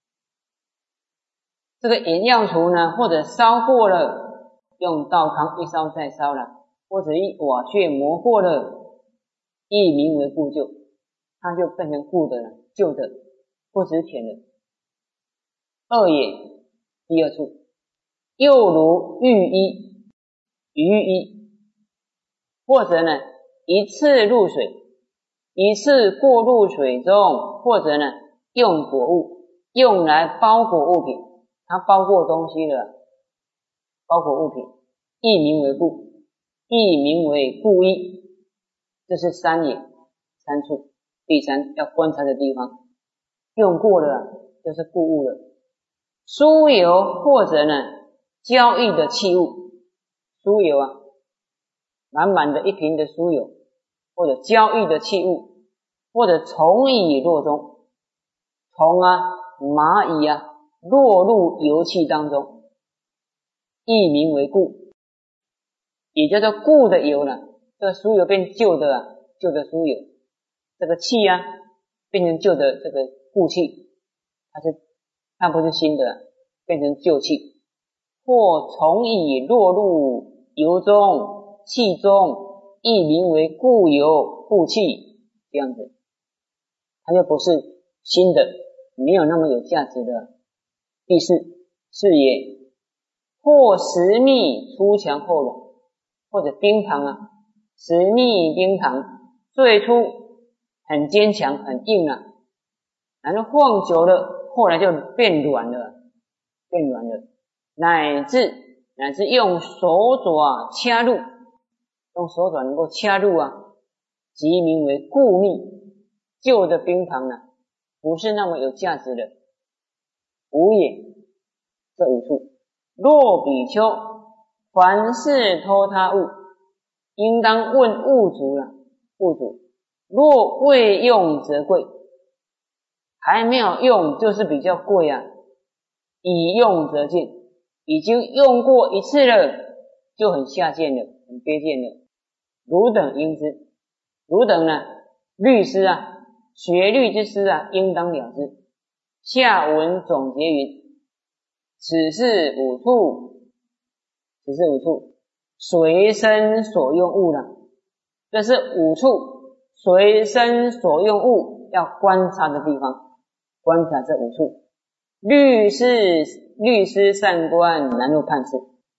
这个眼药除呢，或者烧过了，用稻糠一烧再烧了，或者一瓦屑磨过了，亦名为故旧，它就变成故的了，旧的，不值钱了。二也，第二处，又如浴衣、鱼衣，或者呢一次入水，一次过入水中，或者呢用裹物，用来包裹物品，它包裹东西了，包裹物品，亦名为故，亦名为故衣。这是三也，三处。第三要观察的地方，用过了就是故物了。酥油或者呢交易的器物，酥油啊，满满的一瓶的酥油，或者交易的器物，或者虫蚁落中，虫啊蚂蚁啊落入油器当中，亦名为故，也叫做故的油了。这个酥油变旧的啊，旧的酥油，这个气啊变成旧的这个故气，它是它不是新的，变成旧气。或虫蚁落入油中气中，亦名为故油故气，这样子，它就不是新的，没有那么有价值的。第四，是也，或石密出墙后软，或者冰糖啊，石密冰糖最初很坚强很硬啊，然后放久了，后来就变软了，变软了，乃至乃至用手爪掐入，用手爪能够掐入啊，即名为故密。旧的冰糖呢，不是那么有价值的。五也，这五处，若比丘凡是偷他物，应当问物主了，物主若未用则贵，还没有用就是比较贵啊。已用则贱，已经用过一次了，就很下贱了，很卑贱了。汝等应知，汝等呢，律师啊，学律之师啊，应当了之。下文总结云：此是五处，此是五处随身所用物了。这是五处随身所用物要观察的地方，观察这五处。律师律师善观，难入判事。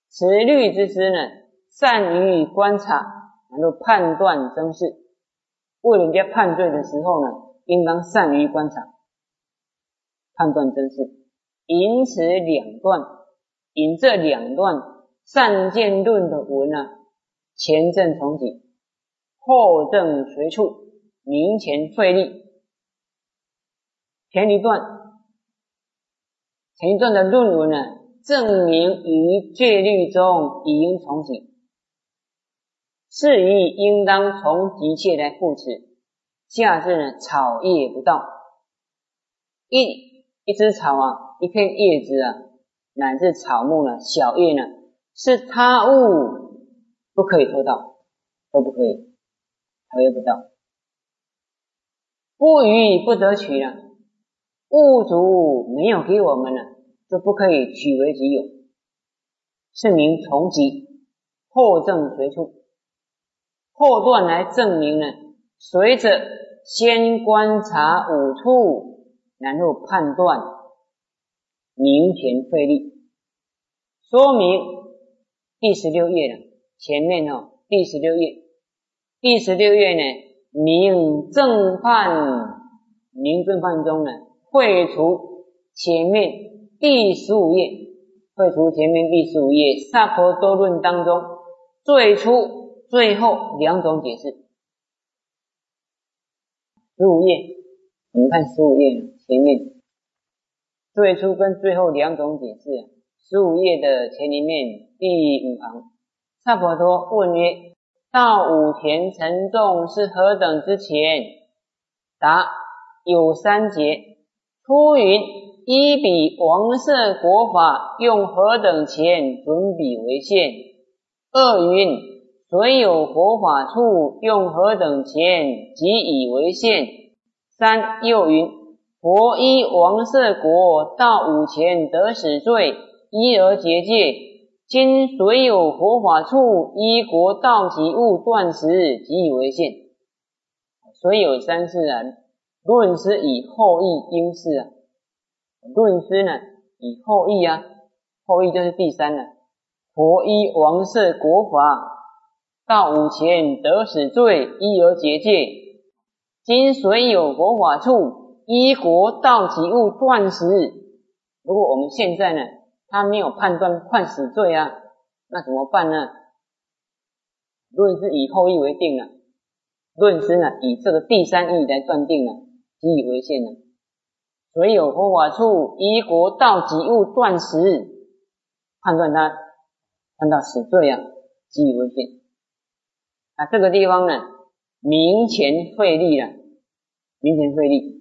此律之师呢，善于观察，能够判断争事。为人家判罪的时候呢，应当善于观察，判断真事。引此两段，引这两段善见论的文啊，前正从己，后正随处，明前费力。前一段，前一段的论文呢，证明于戒律中以应从己，是以应当从急切来护持。下至呢，草叶不到，一一枝草啊，一片叶子啊，乃至草木呢，小叶呢，是他物不可以偷盗，都不可以，讨厌不到。不予不得取了，物主没有给我们了，就不可以取为己有，是名从己，后证随处。后段来证明呢，随着先观察五处，然后判断，明前费力。说明第十六页了，前面哦，第十六页，第十六页呢，明正判，明正判中呢，废除前面第十五页，废除前面第十五页萨婆多论当中最初最后两种解释。十五页，我们看十五页前面最初跟最后两种解释。十五页的前一面第五行，萨婆多问曰：到五田沉重是何等之钱？答：有三节。初云：一比王舍国法用何等钱准彼为限？二云：虽有佛法处用何等钱即以为限？三又云：佛依王舍国到五钱得死罪，依而结界。今虽有佛法处，依国道及物断食，即以为限。虽有三事啊，论师以后义应是啊，论师呢以后义啊，后义就是第三了。佛依王舍国法到五钱得死罪，依而结界。今虽有佛法处，依国道及物断食。如果我们现在呢，他没有判断判死罪啊，那怎么办呢？论师以后义为定了，论师呢以这个第三义来断定了，即以为限了。虽有佛法处，依国道及物断食，判断他判到死罪啊，即以为限。啊，这个地方呢，明前费力了，明前费力。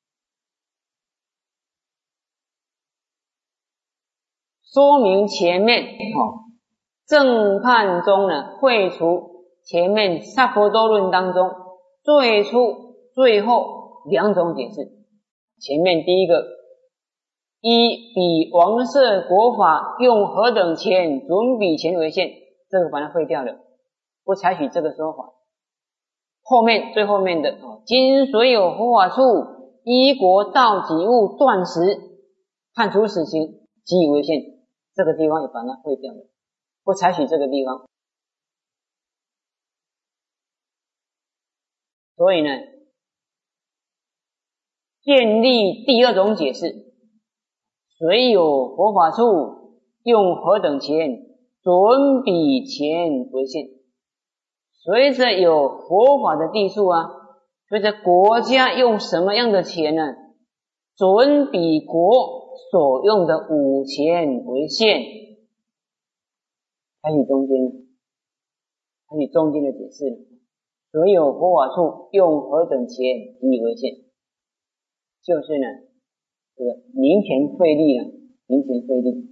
说明前面哦，正判中呢，废除前面萨婆多论当中最初最后两种解释。前面第一个，一比王舍国法用何等钱准彼钱为限，这个把它废掉了，不采取这个说法。后面最后面的哦，今虽有佛法处，依国道及物断食，判处死刑，即以为限。这个地方也把它废掉了，不采取这个地方。所以呢，建立第二种解释，虽有佛法处，用何等钱准彼钱为限。随着有佛法的地处啊，随着国家用什么样的钱呢？准彼国所用的五钱为限。采取中间，采取中间的解释，所有佛法处用何等钱即以为限，就是呢，这个明前费力了，明前费力，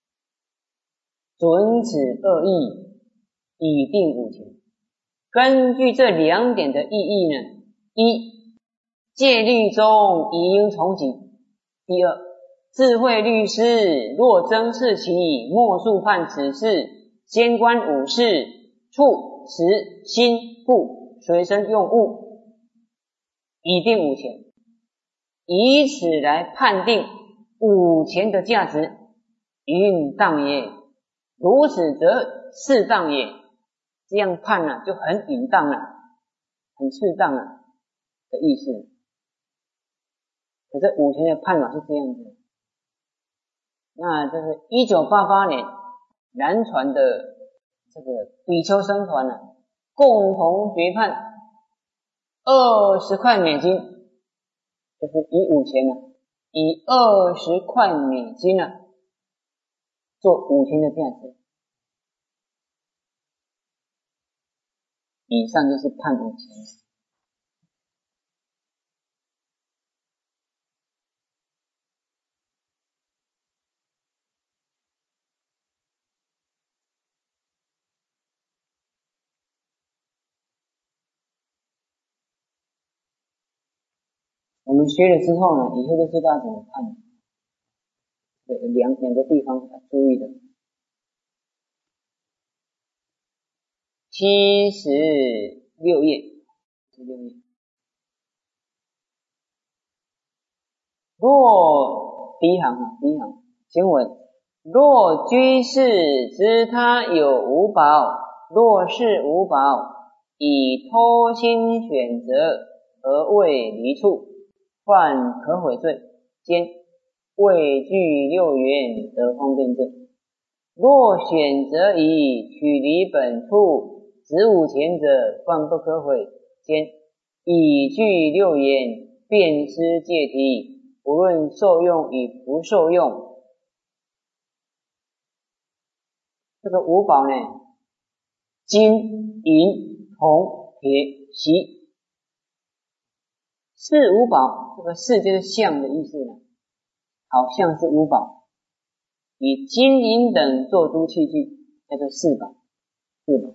准此二义，以定五钱。根据这两点的意义呢，一，戒律中宜应从己；第二，智慧律师若争事其莫速判此事，先观五事，处时心故随身用物，以定五钱，以此来判定五钱的价值，云当也。 如此则适当也。这样判呢、啊、就很允当了，很适当了的意思。可是五前的判法是这样子。那这是一九八八年南传的这个比丘僧团呢、啊，共同决判二十块美金，就是以五前呢、啊，以二十块美金呢、啊、做五前的价值。以上就是判五前。我们学了之后呢，以后就知道怎么判。有两两个地方要注意的。七十六页，七十六页。若第一行啊，第一行，请问：若居士知他有五宝，若是五宝，以偷心选择而未离处，犯可悔罪，兼未具六缘得方便罪。若选择以取离本处，子午前者，犯不可悔，兼以具六缘辨施戒体，无论受用与不受用。这个五宝呢，金、银、铜、铁、锡，是五宝。这个是就是像的意思呢，好像是五宝。以金银等做诸器具，叫做四宝。四宝。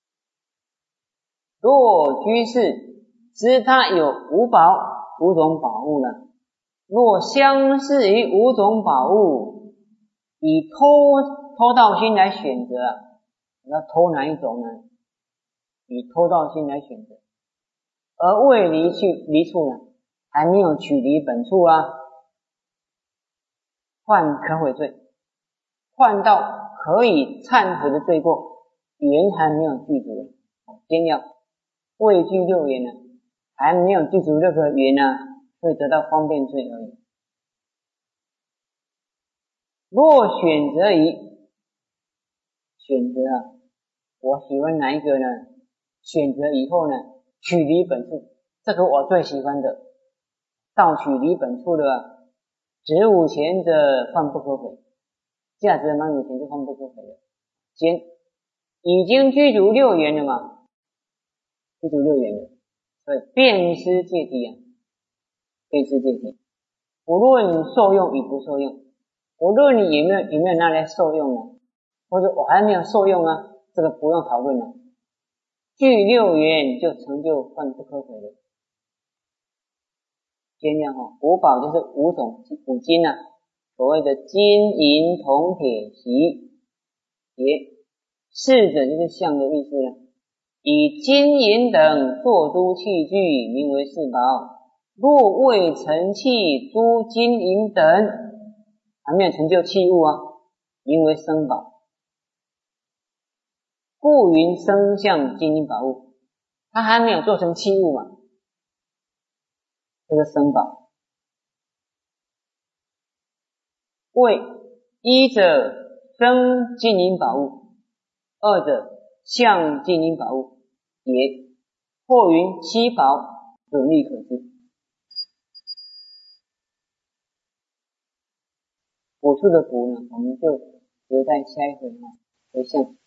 若居士知他有五宝，五种宝物呢，若相似于五种宝物，以偷偷盗心来选择啊，要偷哪一种呢？以偷盗心来选择，而未离去离处呢，还没有取离本处啊，犯可悔罪。犯到可以忏悔的罪过，缘还没有具足，先要未具六缘呢，还没有具足这个缘呢，会得到方便罪而已。若选择以选择啊，我喜欢哪一个呢？选择以后呢，取离本处，这个我最喜欢的，盗取离本处的，子午前者，犯不可悔。价值满五前就犯不可悔了。先已经具足六缘了嘛，具足六缘了，所以辨施戒体啊，辨施戒体，无论受用与不受用，无论你有没有有没有拿来受用呢，或者我还没有受用啊，这个不用讨论了。具六缘就成就犯不可悔了。先讲哈，五宝就是五种五金啊。所谓的金银铜铁锡，也四者就是像的意思了。以金银等做诸器具，名为四宝。若未成器诸金银等，还没有成就器物啊，名为生宝。故云生相金银宝物，它还没有做成器物嘛，这个生宝。为一者生金银宝物，二者相金银宝物，也或云七宝，准例可知。补处的补呢，我们就留在下一回呢回向。